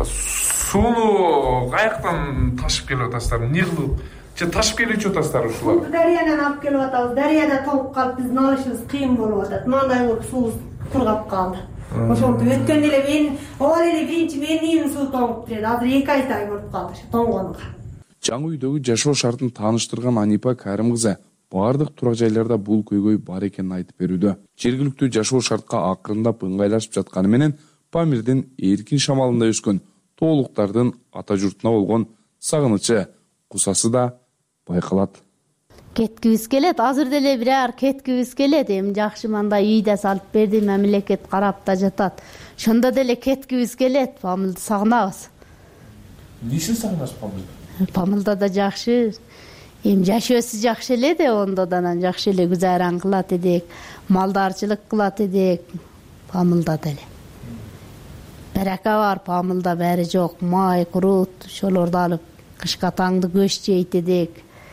P: Сууну каяктан ташып келип атасыздар? Эмне кылып? Же ташып келүүчү атасыздар ушулар?
R: Дарыядан алып келип атабыз. Дарыяда тоңуп калып биздин алышыбыз кыйын болуп атат. Мындай болуп суу кургап калды. Ошентип өткөндө эле мен, ооба эле биринчи менин үйүм суу тоңуп келди. Азыр эки айдай болуп калды ошо тоңгонго.
M: Жаңы үйдөгү жашоо шартын тааныштырган Анипа Карим кызы бардык турак жайларда бул көйгөй бар экенин айтып берүүдө. Жергиликтүү жашоо шартка акырындап ыңгайлашып жатканы менен Памирдин эркин шамалында өскөн тоолуктардын ата журтуна болгон сагынычы, кусасы да байкалат.
S: Кеткибиз келет, азыр деле бирер кеткибиз келет. Эми жакшы мындай үйдө салып берди, мамлекет карап да жатат. Ошондо деле кеткибиз келет, Памилды сагынабыз.
P: Эмнесин сагынасыз Памилды?
S: Памилда да жакшы. Эми жашоосу жакшы эле да, ондо да анан жакшы эле гүзаран кылат эдик, малдарчылык кылат эдик. Памилда деле. Берека бар, Памилда бери жок, май, курут, ошолорду алып кышка таңды көч жейт эдик.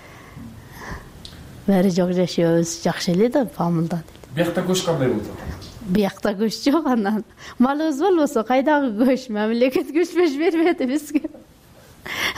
S: Бери жок жашообуз жакшы эле да Памилда деле.
P: Биякта көч кандай болду?
S: Биякта көч жок анан. Малыбыз болбосо кайдагы көч? Мамлекет көч бербеди бизге.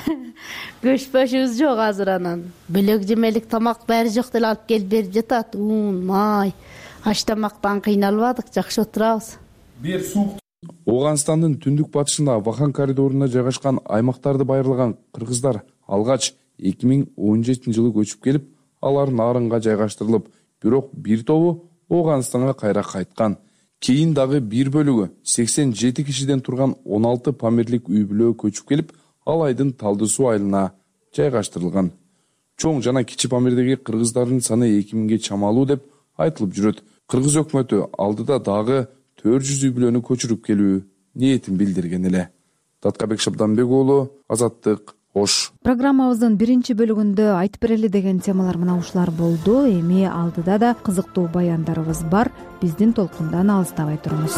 S: көчпөшүбүз жок азыр. Анан бөлөк жемелик тамак баары жок деле алып келип берип жатат. Ун, май, аш тамактан кыйналбадык, жакшы отурабыз.
M: Бир суук Ооганстандын түндүк батышында Вахан коридорунда жайгашкан аймактарды байырлаган кыргыздар алгач эки миң он жетинчи жылы көчүп келип, алар Нарынга жайгаштырылып, бирок бир тобу Ооганстанга кайра кайткан. Кийин дагы бир бөлүгү сексен жети кишиден турган он алты памирлик үй бүлө көчүп келип, ал айдын Талды суу айылына жайгаштырылган. Чоң жана кичи Памирдеги кыргыздардын саны эки миңге чамалуу деп айтылып жүрөт. Кыргыз өкмөтү алдыда дагы төрт жүз үй бүлөнү көчүрүп келүү ниетин билдирген эле. Таткабек Шабданбек уулу, Азаттык, Ош.
B: Программабыздын биринчи бөлүгүндө айтып берели деген темалар мына ушулар болду. Эми алдыда да кызыктуу баяндарыбыз бар. Биздин толкундан алыстабай туруңуз.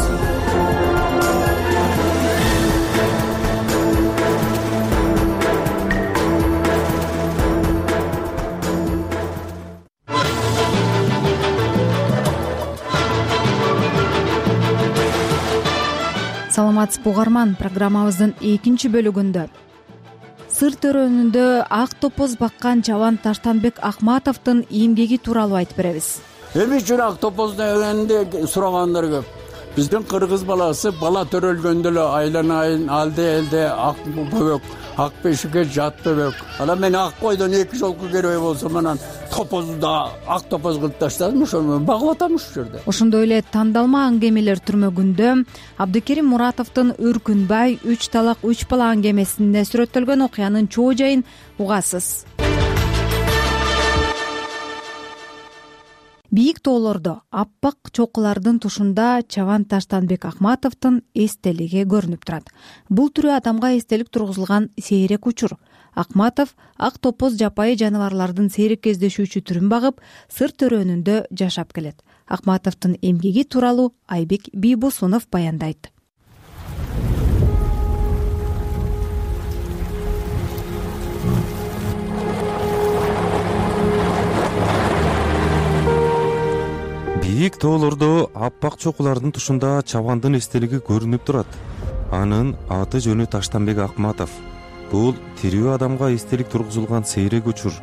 B: Саламатсызбы угарман, программабыздын экинчи бөлүгүндө Сыр төрөнүндө ак топоз баккан Чаван Таштанбек Акматовдун эмгеги тууралуу айтып беребиз.
T: Эмне үчүн ак топоздун өлгөнүндө сурагандар көп. Биздин кыргыз баласы бала төрөлгөндө эле айланайын, алды элде ак бөбөк, ак бешикке жат бөбөк. Анан мен ак койдон эки жолку керебей болсом анан топозду да ак топоз кылып таштадым, ошону багып атам ушул жерде.
B: Ошондой эле тандалма аңгемелер түрмөгүндө Абдыкерим Муратовдун Өркүнбай үч талак үч бала аңгемесинде сүрөттөлгөн окуянын чоо жайын угасыз. Бийик тоолордо аппак чокулардын тушунда Чаван Таштанбек Акматовдун эстелиги көрүнүп турат. Бул тирүү адамга эстелик тургузулган сейрек учур. Акматов ак топоз жапайы жаныбарлардын сейрек кездешүүчү түрүн багып, Сыр төрөнүндө жашап келет. Акматовдун эмгеги тууралуу Айбек Бийбосунов баяндайт.
U: Бийик тоолордо аппак чокулардын тушунда Чавандын эстелиги көрүнүп турат. Анын аты жөнү Таштанбек Акматов. Бул тирүү адамга эстелик тургузулган сейрек учур.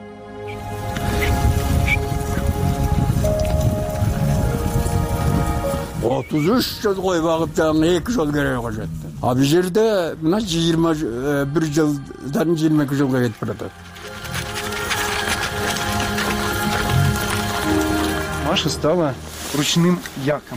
T: отуз үч жыл кой багып жаңы эки жол керек кошот. А бул жерде мына жыйырма бир жылдан жыйырма эки жылга кетип баратат.
V: Маша стала ручным яком.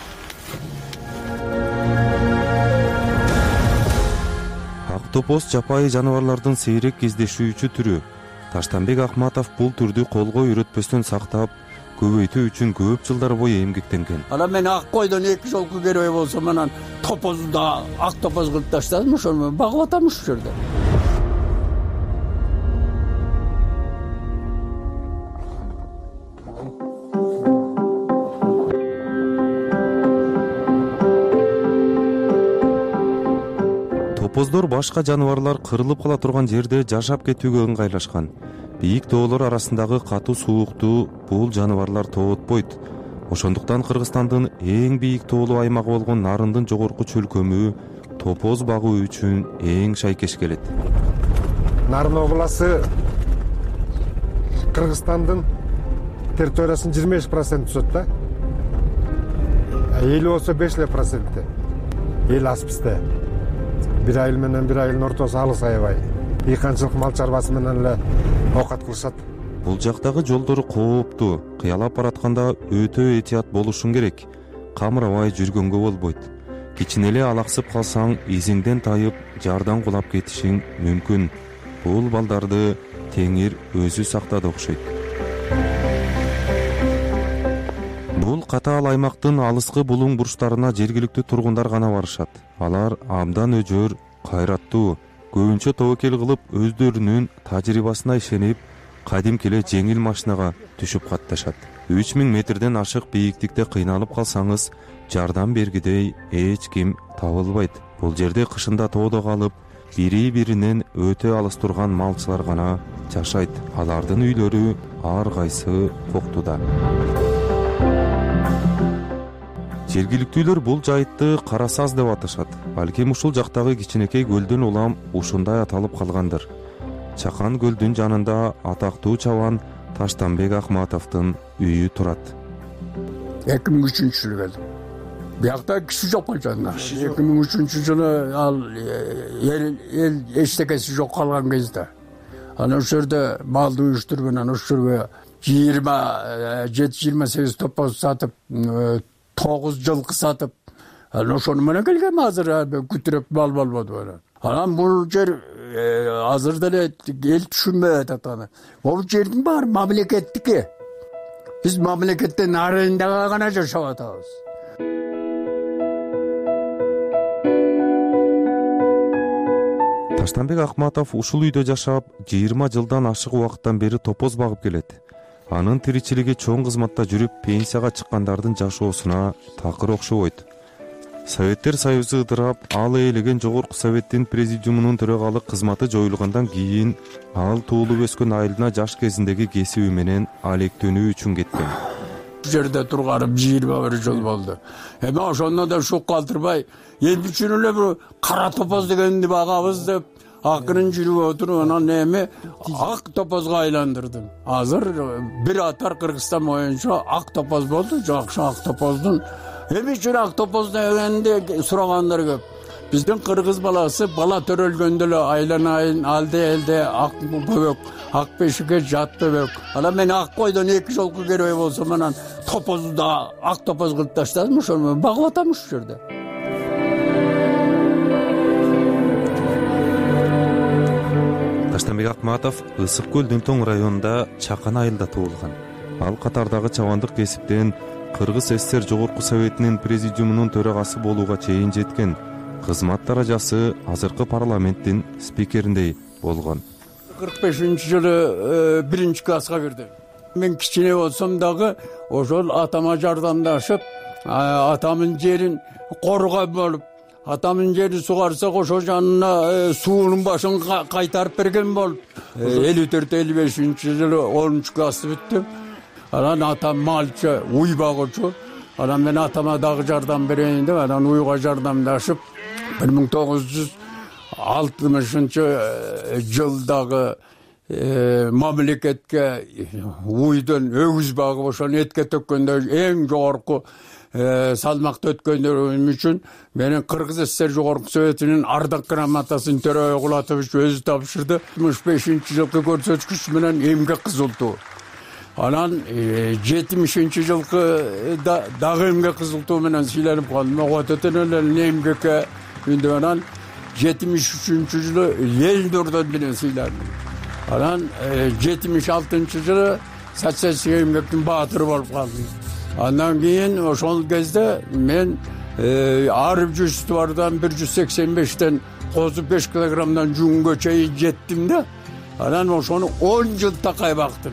U: Ак топоз жапайы жаныбарлардын сейрек кездешүүчү түрү. Таштанбек Акматов бул түрдү колго үйрөтпөстөн сактап, көбөйтүү үчүн көп жылдар бою эмгектенген.
T: Анан мен ак койдон эки жолку керебей болсом анан топозду да ак топоз кылып таштадым, ошону багып атам ушул жерде.
U: Топоздор башка жаныбарлар кырылып кала турган жерде жашап кетүүгө ыңгайлашкан. Бийик тоолор арасындагы катуу суукту бул жаныбарлар тоотпойт. Ошондуктан Кыргызстандын эң бийик тоолуу аймагы болгон Нарындын жогорку чөлкөмү топоз багуу үчүн эң шайкеш келет.
W: Нарын областы Кыргызстандын территориясынын жыйырма беш проценти түзөт да. Эли болсо беш эле проценти. Эл аз бизде. Бир айыл менен бир айылдын ортосу алыс аябай. Ийканчылык мал чарбасы менен эле оокат кылышат.
U: Бул жактагы жолдор кооптуу, кыялап баратканда өтө этият болушуң керек. Камырабай жүргөнгө болбойт. Кичине эле алаксып калсаң, изиңден тайып, жардан кулап кетишиң мүмкүн. Бул балдарды Теңир өзү сактады окшойт. Бул катаал аймактын алыскы булуң бурчтарына жергиликтүү тургундар гана барышат. Алар абдан өжөр, кайраттуу, көбүнчө тобокел кылып, өздөрүнүн тажрыйбасына ишенип, кадимки эле жеңил машинага түшүп катташат. үч миң метрден ашык бийиктикте кыйналып калсаңыз, жардам бергидей эч ким табылбайт. Бул жерде кышында тоодо калып, бири-биринен өтө алыс турган малчылар гана жашайт. Алардын үйлөрү ар кайсы коктуда. Жергиликтүүлөр бул жайтты Кара Саз деп аташат. Балким ушул жактагы кичинекей көлдөн улам ушундай аталып калгандыр. Чакан көлдүн жанында атактуу чабан Таштанбек Акматовдун үйү турат.
T: эки миң үчүнчү жылы келдим. Биякта киши жок болчу. эки миң үчүнчү жылы ал эл эл эчтекеси жок калган кезде. Анан ошол жерде малды уюштуруп, анан ошол жерге жыйырма жети жыйырма сегиз топоз сатып, тогуз жылкы сатып, анан ошону менен келгем. Азыр күтүрөп мал болбоду. Анан бул жер азыр деле эл түшүнбөй атат аны. Бул жердин баары мамлекеттики. Биз мамлекеттен арендага гана жашап атабыз.
U: Таштанбек Акматов ушул үйдө жашап, жыйырма жылдан ашык убакыттан бери топоз багып келет. Анын тиричилиги чоң кызматта жүрүп, пенсияга чыккандардын жашоосуна такыр окшобойт. Советтер Союзу ыдырап, ал ээлеген Жогорку Советтин президиумунун төрагалы кызматы жоюлгандан кийин ал туулуп өскөн айылына жаш кезиндеги кесиби менен алектенүү үчүн кеткен.
T: Жерде турганым жыйырма бир жыл болду. Эми ошондо да шук калтырбай, эми үчүн эле бир кара топоз дегенди багабыз деп акырын жүрүп отуруп, анан эми ак топозго айландырдым. Азыр бир атар Кыргызстан боюнча ак топоз болду, жакшы ак топоздун. Эми үчүн ак топоз дегенде сурагандар көп. Биздин кыргыз баласы бала төрөлгөндө эле айланайын, алды элде ак бөбөк, ак бешикке жат бөбөк. Анан мен ак койдон эки жолку кербей болсом, анан топозду да ак топоз кылып таштадым, ошону багып атам ушул жерде.
U: Таштанбек Акматов Ысык көлдүн Тоң районунда Чакан айылда туулган. Ал катардагы чабандык кесиптен Кыргыз СССР Жогорку Советинин президиумунун төрагасы болууга чейин жеткен. Кызмат даражасы азыркы парламенттин спикериндей болгон.
T: кырк бешинчи жылы биринчи класска кирдим. Мен кичине болсом дагы ошол атама жардамдашып, атамдын жерин коргой болуп, атамдын жерин сугарсак ошол жанына суунун башын кайтарып берген болуп, элүү төрт элүү бешинчи жылы онунчу классты бүттүм. Анан атам малчы, уй багуучу. Анан мен атама дагы жардам берейин деп, анан уйга жардамдашып, бир миң тогуз жүз алтымышынчы жылдагы мамлекетке уйдон өгүз багып, ошону этке төккөндө эң жогорку салмакты өткөндөрүм үчүн менин Кыргыз СССР Жогорку Советинин ардак грамотасын Төрөбай Кулатович өзү тапшырды. алтымыш бешинчи жылкы көрсөткүч менен эмгек кызылтуу. Анан жетимишинчи жылкы дагы эмгек кызылтуу менен сыйланып калдым. Ототон эле эмгекке үндө анан жетимиш үчүнчү жылы эл ордон менен сыйландым. Анан жетимиш алтынчы жылы социалистик эмгектин баатыры болуп калдым. Андан кийин ошол кезде мен ар жүз бардан бир жүз сексен бештен козуп беш килограммдан жүнгө чейин жеттим да. Анан ошону он жыл такай бактым.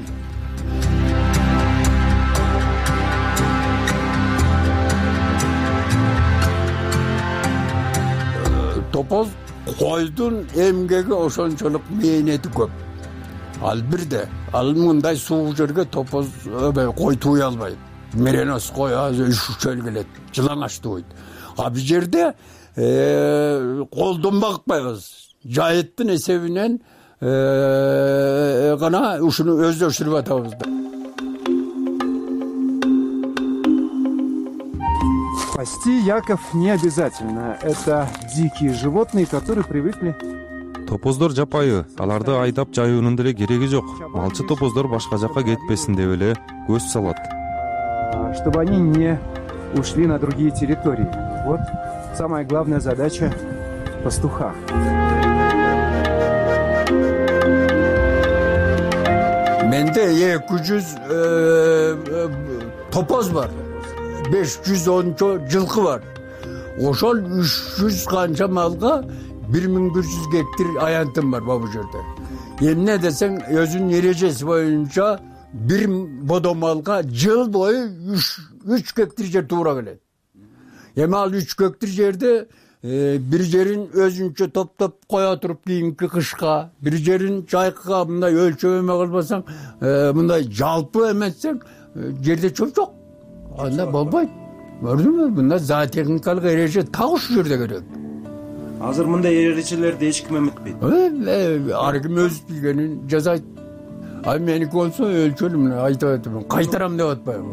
T: Топоз койдун эмгеги ошончолук мээнети көп. Ал бирде, ал мындай суук жерге топоз кой туй албайт. Меренос кой азыр үчөл келет, жылаңач туйт. А бул жерде колдон багпайбыз. Жайыттын эсебинен гана ушуну өздөштүрүп атабыз да.
V: Пасти яков не обязательно. Это дикие животные, которые привыкли.
U: Топоздор жапайы, аларды айдап жаюунун деле кереги жок. Малчы топоздор башка жакка кетпесин деп эле көз салат.
V: Чтобы они не ушли на другие территории. Вот самая главная задача пастуха.
T: Менде эки жүз топоз бар. беш жүз он жылкы бар. Ошол үч жүз канча малга бир миң бир жүз гектар аянтым бар бул жерде. Эмне десең, өзүнүн эрежеси боюнча бир бодо малга жыл бою үч гектар жер туура келет. Эми ал үч гектар жерде бир жерин өзүнчө топтоп кое туруп кийинки кышка, бир жерин жайкыга мындай өлчөп эме кылбасаң, мындай жалпы эметсең, жерде чөп жок. Анда болбойт. көрдүңбү? Мында зоотехникалык эреже так ушул жерде кетет.
V: Азыр мындай эрежелерди эч ким эметпейт.
T: Ар ким өз билгенин жасайт. А меники болсо өлчөлү мына айтып атам, кайтарам деп атпайм.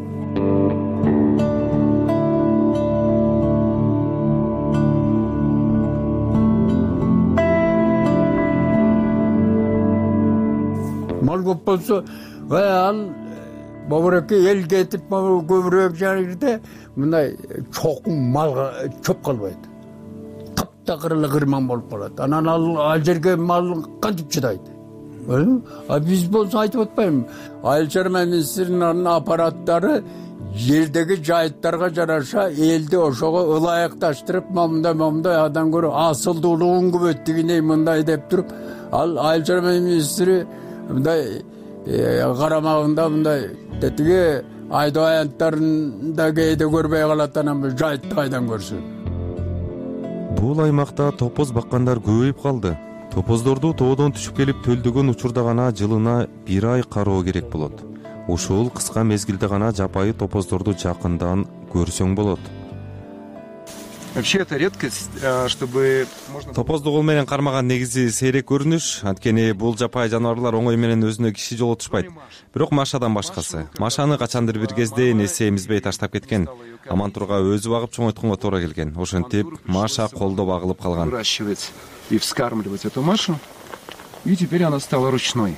T: Мал көп болсо, ал бабыраке эл кетип көбүрөөк жерде мындай чоң мал чөп калбайт. Таптакыр эле кырман болуп калат. Анан ал жерге мал кантип чыдайт? А биз болсо айтып атпайм. Айыл чарба министринин аппараттары жердеги жайыттарга жараша элди ошого ылайыкташтырып, мындай мындай адам көрүп, асылдуулугун көбөттүгүндөй мындай деп туруп, ал айыл чарба министри мындай карамагында мындай тетиги айдоо аянттарын да кээде көрбөй калат, анан бул жайытты кайдан көрсүн?
U: Бул аймакта топоз баккандар көбөйүп калды. Топоздорду тоодон түшүп келип төлдөгөн учурда гана жылына бир ай кароо керек болот. Ушул кыска мезгилде гана жапайы топоздорду жакындан көрсөң болот.
V: Вообще это редкость, чтобы
U: Топоздугул менен кармаган негизи сейрек көрүнүш, анткени бул жапайы жаныбарлар оңой менен өзүнө киши жолотушпайт. Бирок Машадан башкасы. Машаны качандыр бир кезде эниси эмизбей таштап кеткен. Амантурга өзү багып чоңойтконго туура келген. Ошентип Маша колдо багылып калган.
V: Выращивать и вскармливать эту Машу, и теперь она стала ручной.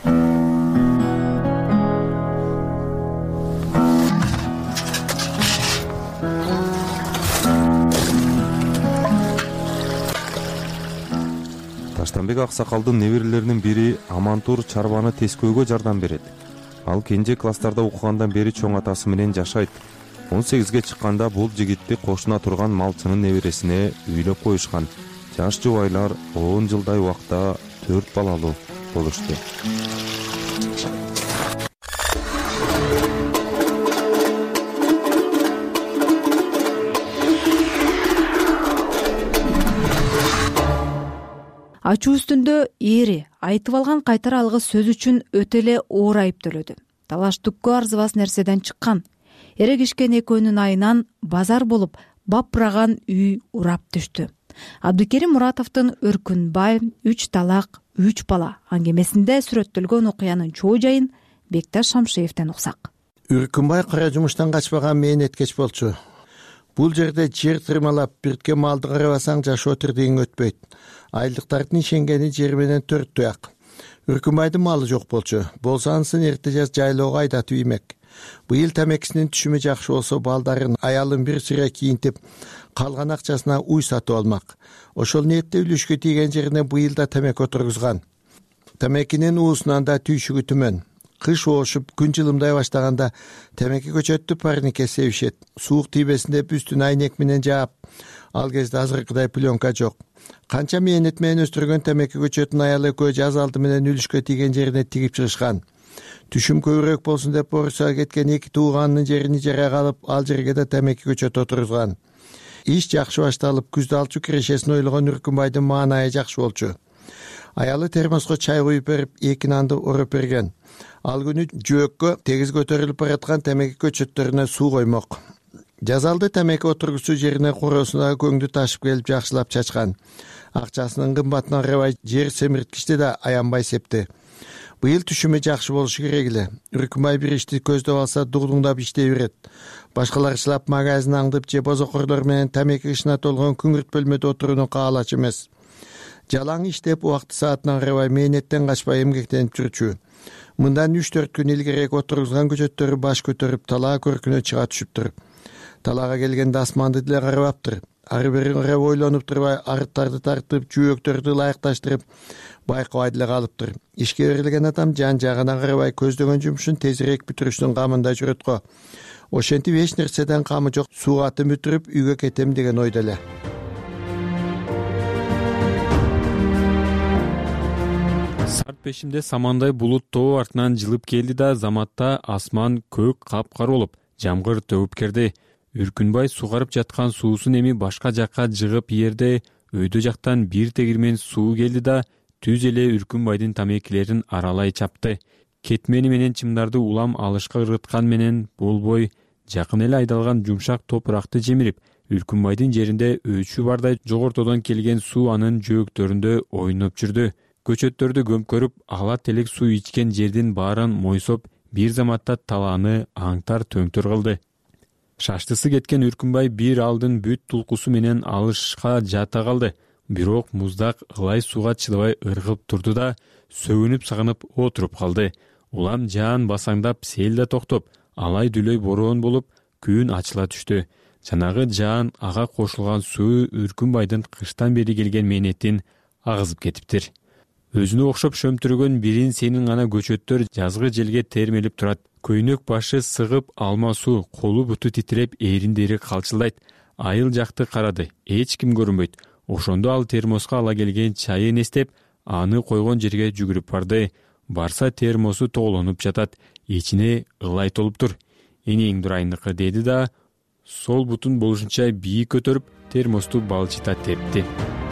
U: Таштанбек аксакалдын неберелеринин бири Амантур чарбаны тескөөгө жардам берет. Ал кенже класстарда окугандан бери чоң атасы менен жашайт. он сегизге чыкканда бул жигитти кошуна турган малчынын небересине үйлөп коюшкан. Жаш жубайлар он жылдай убакта төрт балалуу болушту.
B: Ачуу үстүндө эри айтып алган кайтара алгыс сөз үчүн өтө эле оор айыптөлөдү. Талаш түккө арзыбас нерседен чыккан. Эрегишкен экөөнүн айынан базар болуп, бапыраган үй урап түштү. Абдыкерим Муратовдун Өркүнбай үч талак, үч бала аңгемесинде сүрөттөлгөн окуянын чоо жайын Бекташ Шамшиевден уксак.
A: Өркүнбай кара жумуштан качпаган мээнеткеч болчу. Бул жерде жер тырмалап, биртке малды карабасаң жашоо тирдигиң өтпөйт. Айлыктардын ишенгени жер менен төрт туяк. Өркүнбайдын малы жок болчу. Болсо ансын эрте жаз жайлоого айдатып иймек. Быйыл тамекисинин түшүмү жакшы болсо балдарын, аялын бир сыйра кийинтип, калган акчасына уй сатып алмак. Ошол ниетте үлүшкө тийген жерине быйыл да тамеки отургузган. Тамекинин уусунан да түйшүгү түмөн. Кыш оошуп, күн жылымдай баштаганда тамеки көчөттү парнике себишет. Суук тийбесин деп үстүн айнек менен жаап. Ал кезде азыркыдай пленка жок. Канча мээнет менен өстүргөн тамеки көчөтүн аялы экөө жаз алды менен үлүшкө тийген жерине тигип чыгышкан. Түшүм көбүрөөк болсун деп Орусияга кеткен эки тууганынын жерин ижарага алып, ал жерге да тамеки көчөт отургузган. Иш жакшы башталып, күздө алчу кирешесин ойлогон Үркүнбайдын маанайы жакшы болчу. Аялы термоско чай куюп берип, эки нанды ороп берген. Ал күнү жөөккө тегиз көтөрүлүп бараткан тамеки көчөттөрүнө суу коймок. Жазалды тамеки отургусуу жерине короосуна көңдү ташып келип жакшылап чачкан. Акчасынын кымбатына карабай жер семирткичти да аянбай септи. Быйыл түшүмү жакшы болушу керек эле. Үркүнбай бир ишти көздөп алса дугдуңдап иштей берет. Башкалар ишилап магазин аңдып же бозокорлор менен тамеки ышына толгон күңүрт бөлмөдө отурууну каалачу эмес. Жалаң иштеп убакты саатына карабай мээнеттен качпай эмгектенип жүрчү. Мындан үч төрт күн илгерээк отургузган көчөттөрү баш көтөрүп талаа көркүнө чыга түшүптүр. Талаага келгенде асманды деле карабаптыр. Ары бери карап ойлонуп турбай арыттарды тартып, жөөктөрдү ылайыкташтырып байкабай деле калыптыр. Ишке берилген адам жан жагына карабай көздөгөн жумушун тезирээк бүтүрүштүн камында жүрөт го. Ошентип эч нерседен камы жок, сууга атын бүтүрүп үйгө кетем деген ойдо эле.
H: Сарт бешимде самандай булут тоо артынан жылып келди да заматта асман көк капкара болуп, жамгыр төгүп келди. Үркүнбай сугарып жаткан суусун эми башка жакка жыгып ийерде өйдө жактан бир тегирмен суу келди да түз эле Үркүнбайдын тамекилерин аралай чапты. Кетмени менен чымдарды улам алышка ыргыткан менен болбой жакын эле айдалган жумшак топуракты жемирип, Үркүнбайдын жеринде өчү бардай жогортодон келген суу анын жөөктөрүндө ойноп жүрдү. Көчөттөрдү көмкөрүп, ала телек суу ичкен жердин баарын мойсоп, бир заматта талааны аңтар төңтөр кылды. Шаштысы кеткен Үркүнбай бир алдын бүт тулкусу менен алышка жата калды. Бирок муздак ылай сууга чыдабай ыргып турду да, сөгүнүп сагынып отуруп калды. Улам жаан басаңдап, сел да токтоп, алай дүлөй бороон болуп, күн ачыла түштү. Жанагы жаан ага кошулган суу Үркүнбайдын кыштан бери келген мээнетин агызып кетиптир. Өзүнө окшоп шөмтүргөн бирин сенин гана көчөттөр жазгы желге термелип турат. Көйнөк башы сыгып алма суу, колу буту титиреп, эриндери калчылдайт. Айыл жакты карады, эч ким көрүнбөйт. Ошондо ал термоска ала келген чайын эстеп, аны койгон жерге жүгүрүп барды. Барса термосу тоолонуп жатат, ичине ылай толуптур. Энең дурайындыкы деди да, сол бутун болушунча бийик көтөрүп, термосту балчыта тепти.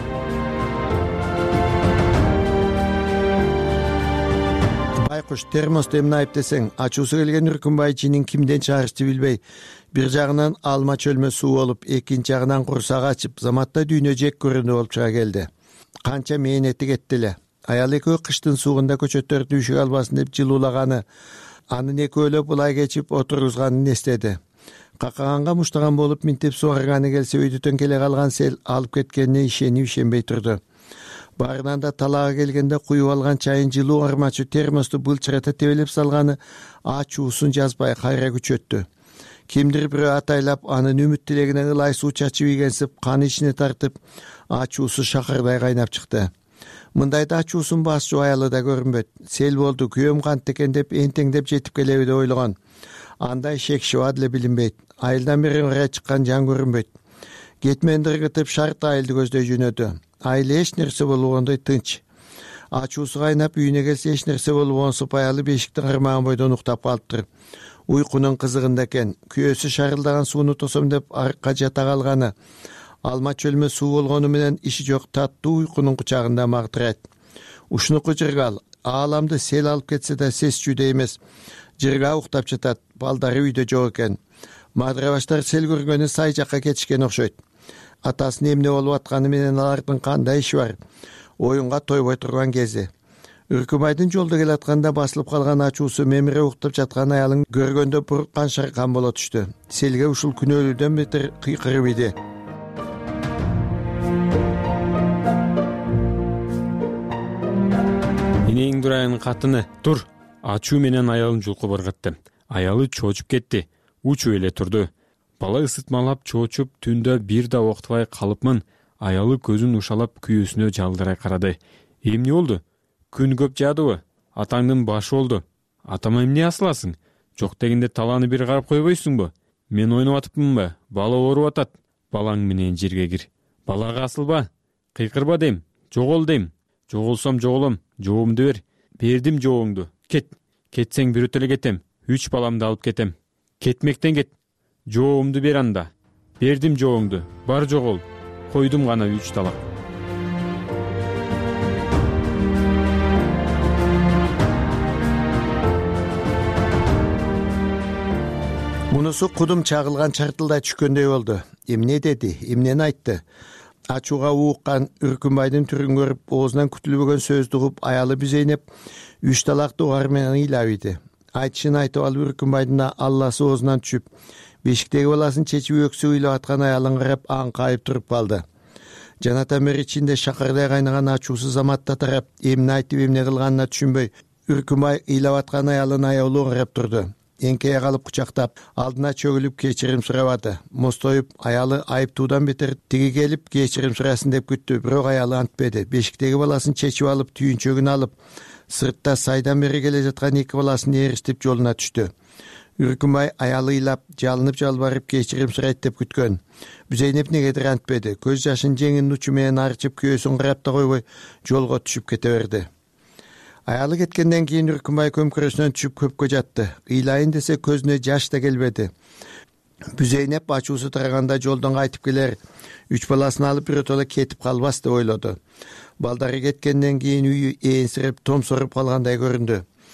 A: Байкуш, термосту эмне айып десең, ачуусу келген Үркүнбай ичинин кимден чыгарышты билбей, бир жагынан алма чөлмө суу болуп, экинчи жагынан курсак ачып, заматта дүйнө жек көрүнүү болуп чыга келди. Канча мээнети кетти эле. Аял экөө кыштын суугунда көчөттөрдү үшүк албасын деп жылуулаганы, анын экөөлөп улай кечип отургузганын эстеди. Какаганга муштаган болуп минтип сугарганы келсе, өйдөтөн келе калган сел алып кеткенине ишенип ишенбей турду. Барынан да талаага келгенде куюп алган чайын жылуу армачы термосту былчырата тебелеп салганы ачуусун жазбай кайра күчөттү. Кимдир бирөө атайлап, анын үмүт тилегине ылай суу чачып ийгенсип, каны ичине тартып, ачуусу шакырдай кайнап чыкты. Мындайда ачуусун басчу аялы да көрүнбөйт. Сел болду, күйөөм кантты экен деп энтеңдеп жетип келеби деп ойлогон. Андай шекшиба деле билинбейт. Айылдан бери ырайы чыккан жан көрүнбөйт. Кетмендир ыргытып шарт айылды көздөй жөнөдү. Айыл эч нерсе болбогондой тынч. Ачуусу кайнап үйүнө келсе эч нерсе болбогон сыпаялы бешиктин кырмаган бойдон уктап калыптыр. Уйкунун кызыгында экен. Күйөөсү шарылдаган сууну тосом деп аркка жата калганы. Алма чөлмө суу болгону менен иши жок таттуу уйкунун кучагында мактырайт. Ушунуку жыргал. Ааламды сел алып кетсе да сес жүйдө эмес. Жырга уктап жатат. Балдары үйдө жок экен. Мадырабаштар сел көргөнү сай жакка кетишкен окшойт. Атасынын эмне болуп атканы менен алардын кандай иши бар? Оюнга тойбой турган кези. Үркүнбайдын жолдо келатканда басылып калган ачуусу мемире уктап жаткан аялын көргөндө буруккан шаркан боло түштү. Селге ушул күнөөлүүдөн бетер кыйкырып иди.
H: Энең дурайын катыны, тур. Ачуу менен аялын жулкуп ыргытты. Аялы чоочуп кетти. Учуп эле турду. Бала ысытмалап чоочуп түндө бир да октубай калыпмын. Аялы көзүн ушалап күйөөсүнө жалдырай карады. Эмне болду? Күн көп жаадыбы? Атаңдын башы болду. Атама эмне асыласың? Жок дегенде талааны бир карап койбойсуңбу? Мен ойноп атыпмынбы? Бала ооруп атат. Балаң менен жерге кир. Балага асылба. Кыйкырба дейм. Жогол дейм. Жоголсом жоголом. Жообумду бер. Бердим жообуңду. Кет. Кетсең бирөтө эле кетем. Үч баламды алып кетем. Кетмектен кет. Жообумду бер анда. Бердим жообуңду. Бар жогол. Койдум гана үч талак.
A: Мунусу кудум чагылган чартылдай түшкөндөй болду. Эмне деди, эмнени айтты? Ачууга ууккан Үркүнбайдын түрүн көрүп, оозунан күтүлбөгөн сөздү угуп, аялы Бүзейнеп үч талакты угар менен ыйлап иди. Айтышын айтып алып Үркүнбайдын алласы оозунан түшүп, бешиктеги баласын чечип өксүп ыйлап аткан аялын карап аңкайып туруп калды. Жанатан бери ичинде шакырдай кайнаган ачуусу заматта тарап, эмне айтып эмне кылганына түшүнбөй, Үркүнбай ыйлап аткан аялын аялуу карап турду. Эңкейе калып кучактап, алдына чөгүлүп кечирим сурабады. Мостоюп, аялы айыптуудан бетер тиги келип кечирим сурасын деп күттү, бирок аялы антпеди. Бешиктеги баласын чечип алып, түйүнчөгүн алып, сыртта сайдан бери келе жаткан эки баласын эристип жолуна түштү. Үркүнбай аялы ыйлап, жалынып жалбарып кечирим сурайт деп күткөн. Бүзейнеп негедир антпеди. Көз жашын жеңинин учу менен арчып, күйөөсүн карап да койбой, жолго түшүп кете берди. Аялы кеткенден кийин Үркүнбай көмкөрөсүнөн түшүп көпкө жатты. Ыйлайын десе көзүнө жаш да келбеди. Бүзейнеп ачуусу тараганда жолдон кайтып келер, үч баласын алып бирөтөлө кетип калбас деп ойлоду. Балдары кеткенден кийин үйү ээнсирип, томсоруп калгандай көрүндү.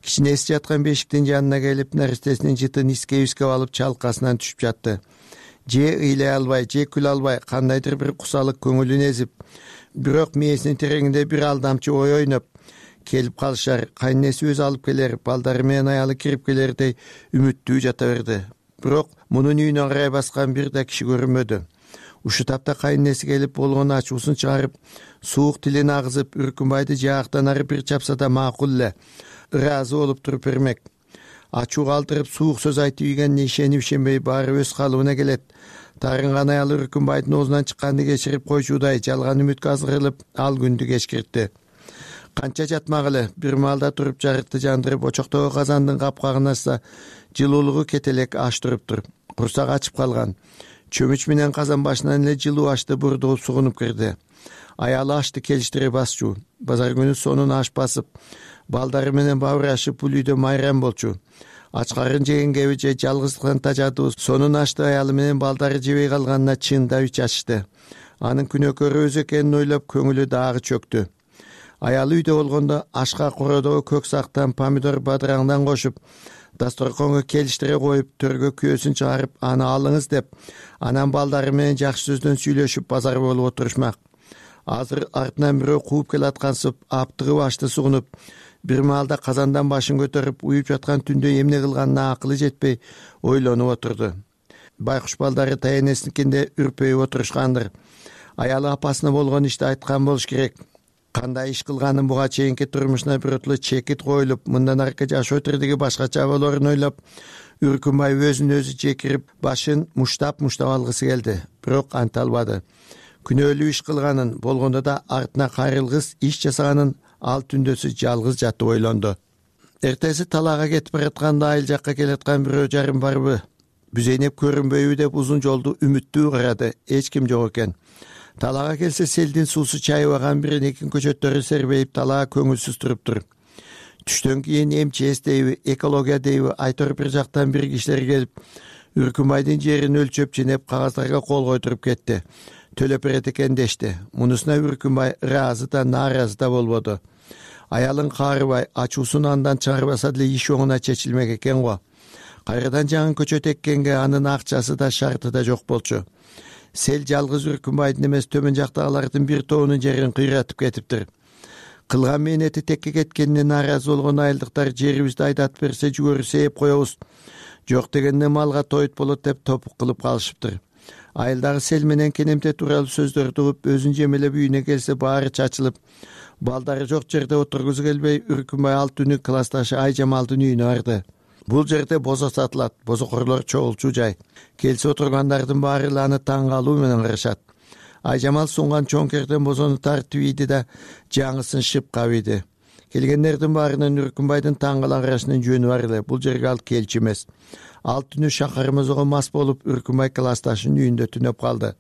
A: кичинеси жаткан бешиктин жанына келип наристесинин жытын искеп-искеп алып чалкасынан түшүп жатты. Же ыйлай албай, же күлө албай, кандайдыр бир кусалык көңүлүн эзип, бирок мээсинин тереңинде бир алдамчы ой ойноп келип калышар, кайненеси өзү алып келер, балдары менен аялы кирип келердей үмүттүү жата берди. Бирок мунун үйүнө карай баскан бир да киши көрүнмөдү. Ушу тапта кайненеси келип болгон ачуусун чыгарып, суук тилин агызып, Үркүнбайды жаактан ары бир чапса да макул эле, ыраазы болуп туруп бермек. Ачуу калтырып суук сөз айтып ийгенине ишенип ишенбей баары өз калыбына келет. Тарынган аялы Үркүнбайдын оозунан чыкканды кечирип койчудай жалган үмүткө азгырылып, ал күндү кечкиртти. Канча жатмагылы, бир маалда туруп жарыкты жандырып, очоктогу казандын капкагын ачса, жылуулугу кетелек аш туруптур. Курсак ачып калган. Чөмүч менен казан башынан эле жылуу ашты бурдугуп сугунуп кирди. Аялы ашты келиштире басчу. Базар күнү сонун аш басып, балдары менен бабырашып бул үйдө майрам болчу. Ачкарын жеген кеби же жалгыздыктан тажадуу, сонун ашты аялы менен балдары жебей калганына чындап ич ачты. Анын күнөөкөрү өзү экенин ойлоп көңүлү дагы чөктү. Аялы үйдө болгондо ашка кородогу көк сактан, помидор, бадыраңдан кошуп, дасторконго келиштире коюп, төргө күйөөсүн чыгарып, аны алыңыз деп, анан балдары менен жакшы сөздөн сүйлөшүп базар болуп отурушмак. Азыр артынан бирөө кууп келаткансып, аптыгып ашты сугунуп, бир маалда казандан башын көтөрүп, уюп жаткан түндө эмне кылганына акылы жетпей ойлонуп отурду. Байкуш балдары таянесиникинде үрпөйүп отурушкандыр. Аялы апасына болгон ишти айткан болуш керек. Кандай иш кылганын буга чейинки турмушуна бирөтлө чекит коюлуп, мындан аркы жашоо тирдиги башкача болорун ойлоп, Үркүнбай өзүн өзү жекирип, башын муштап-муштап алгысы келди, бирок анта албады. Күнөөлүү иш кылганын, болгондо да артына кайрылгыс иш жасаганын ал түндөсү жалгыз жатып ойлонду. Эртеси талаага кетип баратканда айыл жакка келаткан бирөө жарым барбы? Бүзейнеп көрүнбөйбү деп узун жолду үмүттүү карады, эч ким жок экен. Талаага келсе селдин суусу чайыбаган биринекин көчөттөрү сербейип талаа көңүлсүз туруптур. Түштөн кийин МЧС дейби, экология дейби, айтор бир жактан бир кишилер келип, Үркүнбайдын жерин өлчөп жинеп кагаздарга кол койдуруп кетти. Төлөп берет экен дешти. Мунусуна Үркүнбай ыраазы да нааразы да болбоду. Аялын каарыбай, ачуусун андан чыгарбаса деле иш оңуна чечилмек экен го. Кайрадан жаңы көчөт эккенге анын акчасы да шарты да жок болчу. Сел жалгыз Үркүнбайдын эмес, төмөн жактагылардын бир тобунун жерин кыйратып кетиптир. Кылган мээнети текке кеткенине нааразы болгон айылдыктар жерибизди айдатып берсе жүгөрү ээп коебуз. Жок дегенде малга тоют болот деп топук кылып калышыптыр. Айылдагы сел менен кенемте тууралуу сөздөрдү угуп, өзүн жемелеп үйүнө келсе баары чачылып, балдары жок жерде отургузу келбей, Үркүнбай ал түнү классташы Айжамалдын үйүнө барды. Бул жерде бозо сатылат, бозокорлор чогулчу жай. Келсе отургандардын баары аны таң калуу менен карашат. Айжамал сунган чоң керден бозону тартып ийди да жаңысын шып кабыйды. Келгендердин баарынан Үркүнбайдын таң кала карашынын жөнү бар эле, бул жерге ал келчү эмес. Ал түнү шакармызого мас болуп, Үркүнбай классташынын үйүндө түнөп калды.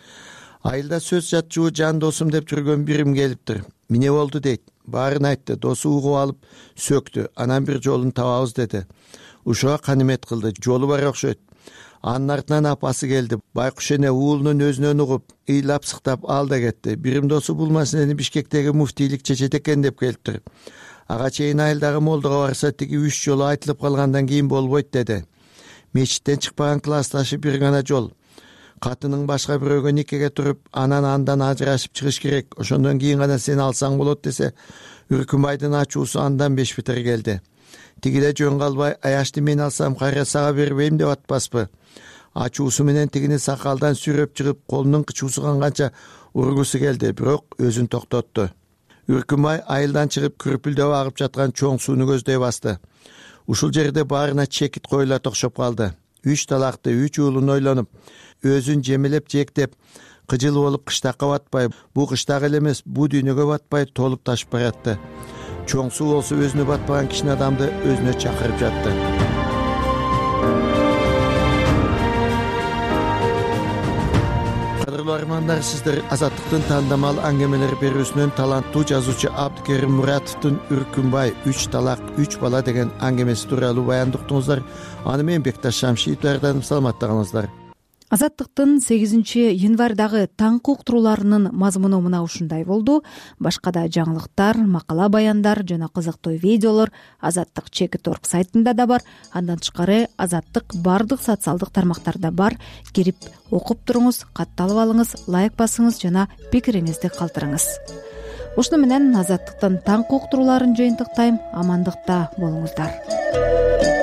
A: Айылда сөз жатчуу жан досум деп жүргөн бирим келиптир. Эмне болду дейт. Баарын айтты, досу угуп алып сөктү. Анан бир жолун табабыз деди. Ушуга канимет кылды, жолу бар окшойт. Анын артынан апасы келди. Байкуш эне уулунун өзүнөн угуп, ыйлап сыктап ал да кетти. Бирим досу бул маселени Бишкектеги муфтийлик чечет экен деп келиптир. Ага чейин айылдагы молдого барса тиги үч жолу айтылып калгандан кийин болбойт деди. Мечиттен чыкпаган классташы бир гана жол. Катының башка бирөөгө никеге туруп, анан андан ажырашып чыгыш керек. Ошондон кийин гана сени алсаң болот десе, Үркүнбайдын ачуусу андан беш бетер келди. Тигиде жөн калбай, аяшты мен алсам кайра сага бербейм деп атпаспы. Ачуусу менен тигини сакалдан сүйрөп чыгып, колунун кычуусу канганча ургусу келди, бирок өзүн токтотту. Үркүнбай айылдан чыгып күрпүлдөп агып жаткан чоң сууну көздөй басты. Ушул жерде баарына чекит коюла токшоп калды. Үч талакты, үч уулун ойлонуп, өзүн жемелеп жектеп, кыжыл болуп кыштакка батпай, бу кыштак эле эмес, бу дүйнөгө батпай толуп ташып баратты. Чоң суу болсо өзүнө батпаган кичине адамды өзүнө чакырып жатты. Кадырлуу армандар, сиздер Азаттыктын тандамал аңгемелер берүүсүнөн таланттуу жазуучу Абдыкерим Муратовдун Үркүнбай үч талак, үч бала деген аңгемеси тууралуу баяндыктыңыздар. Аны мен Бекташ Шамшиевдерден саламаттагыңыздар.
B: Азаттыктын сегизинчи январдагы таңкы уктурууларынын мазмуну мына ушундай болду. Башка да жаңылыктар, макала баяндар жана кызыктуу видеолор Азаттык чекит точка орг сайтында да бар. Андан тышкары Азаттык бардык социалдык тармактарда бар. Кирип окуп туруңуз, катталып алыңыз, лайк басыңыз жана пикириңизди калтырыңыз. Ушуну менен Азаттыктын таңкы уктурууларын жыйынтыктайм. Амандыкта болуңуздар.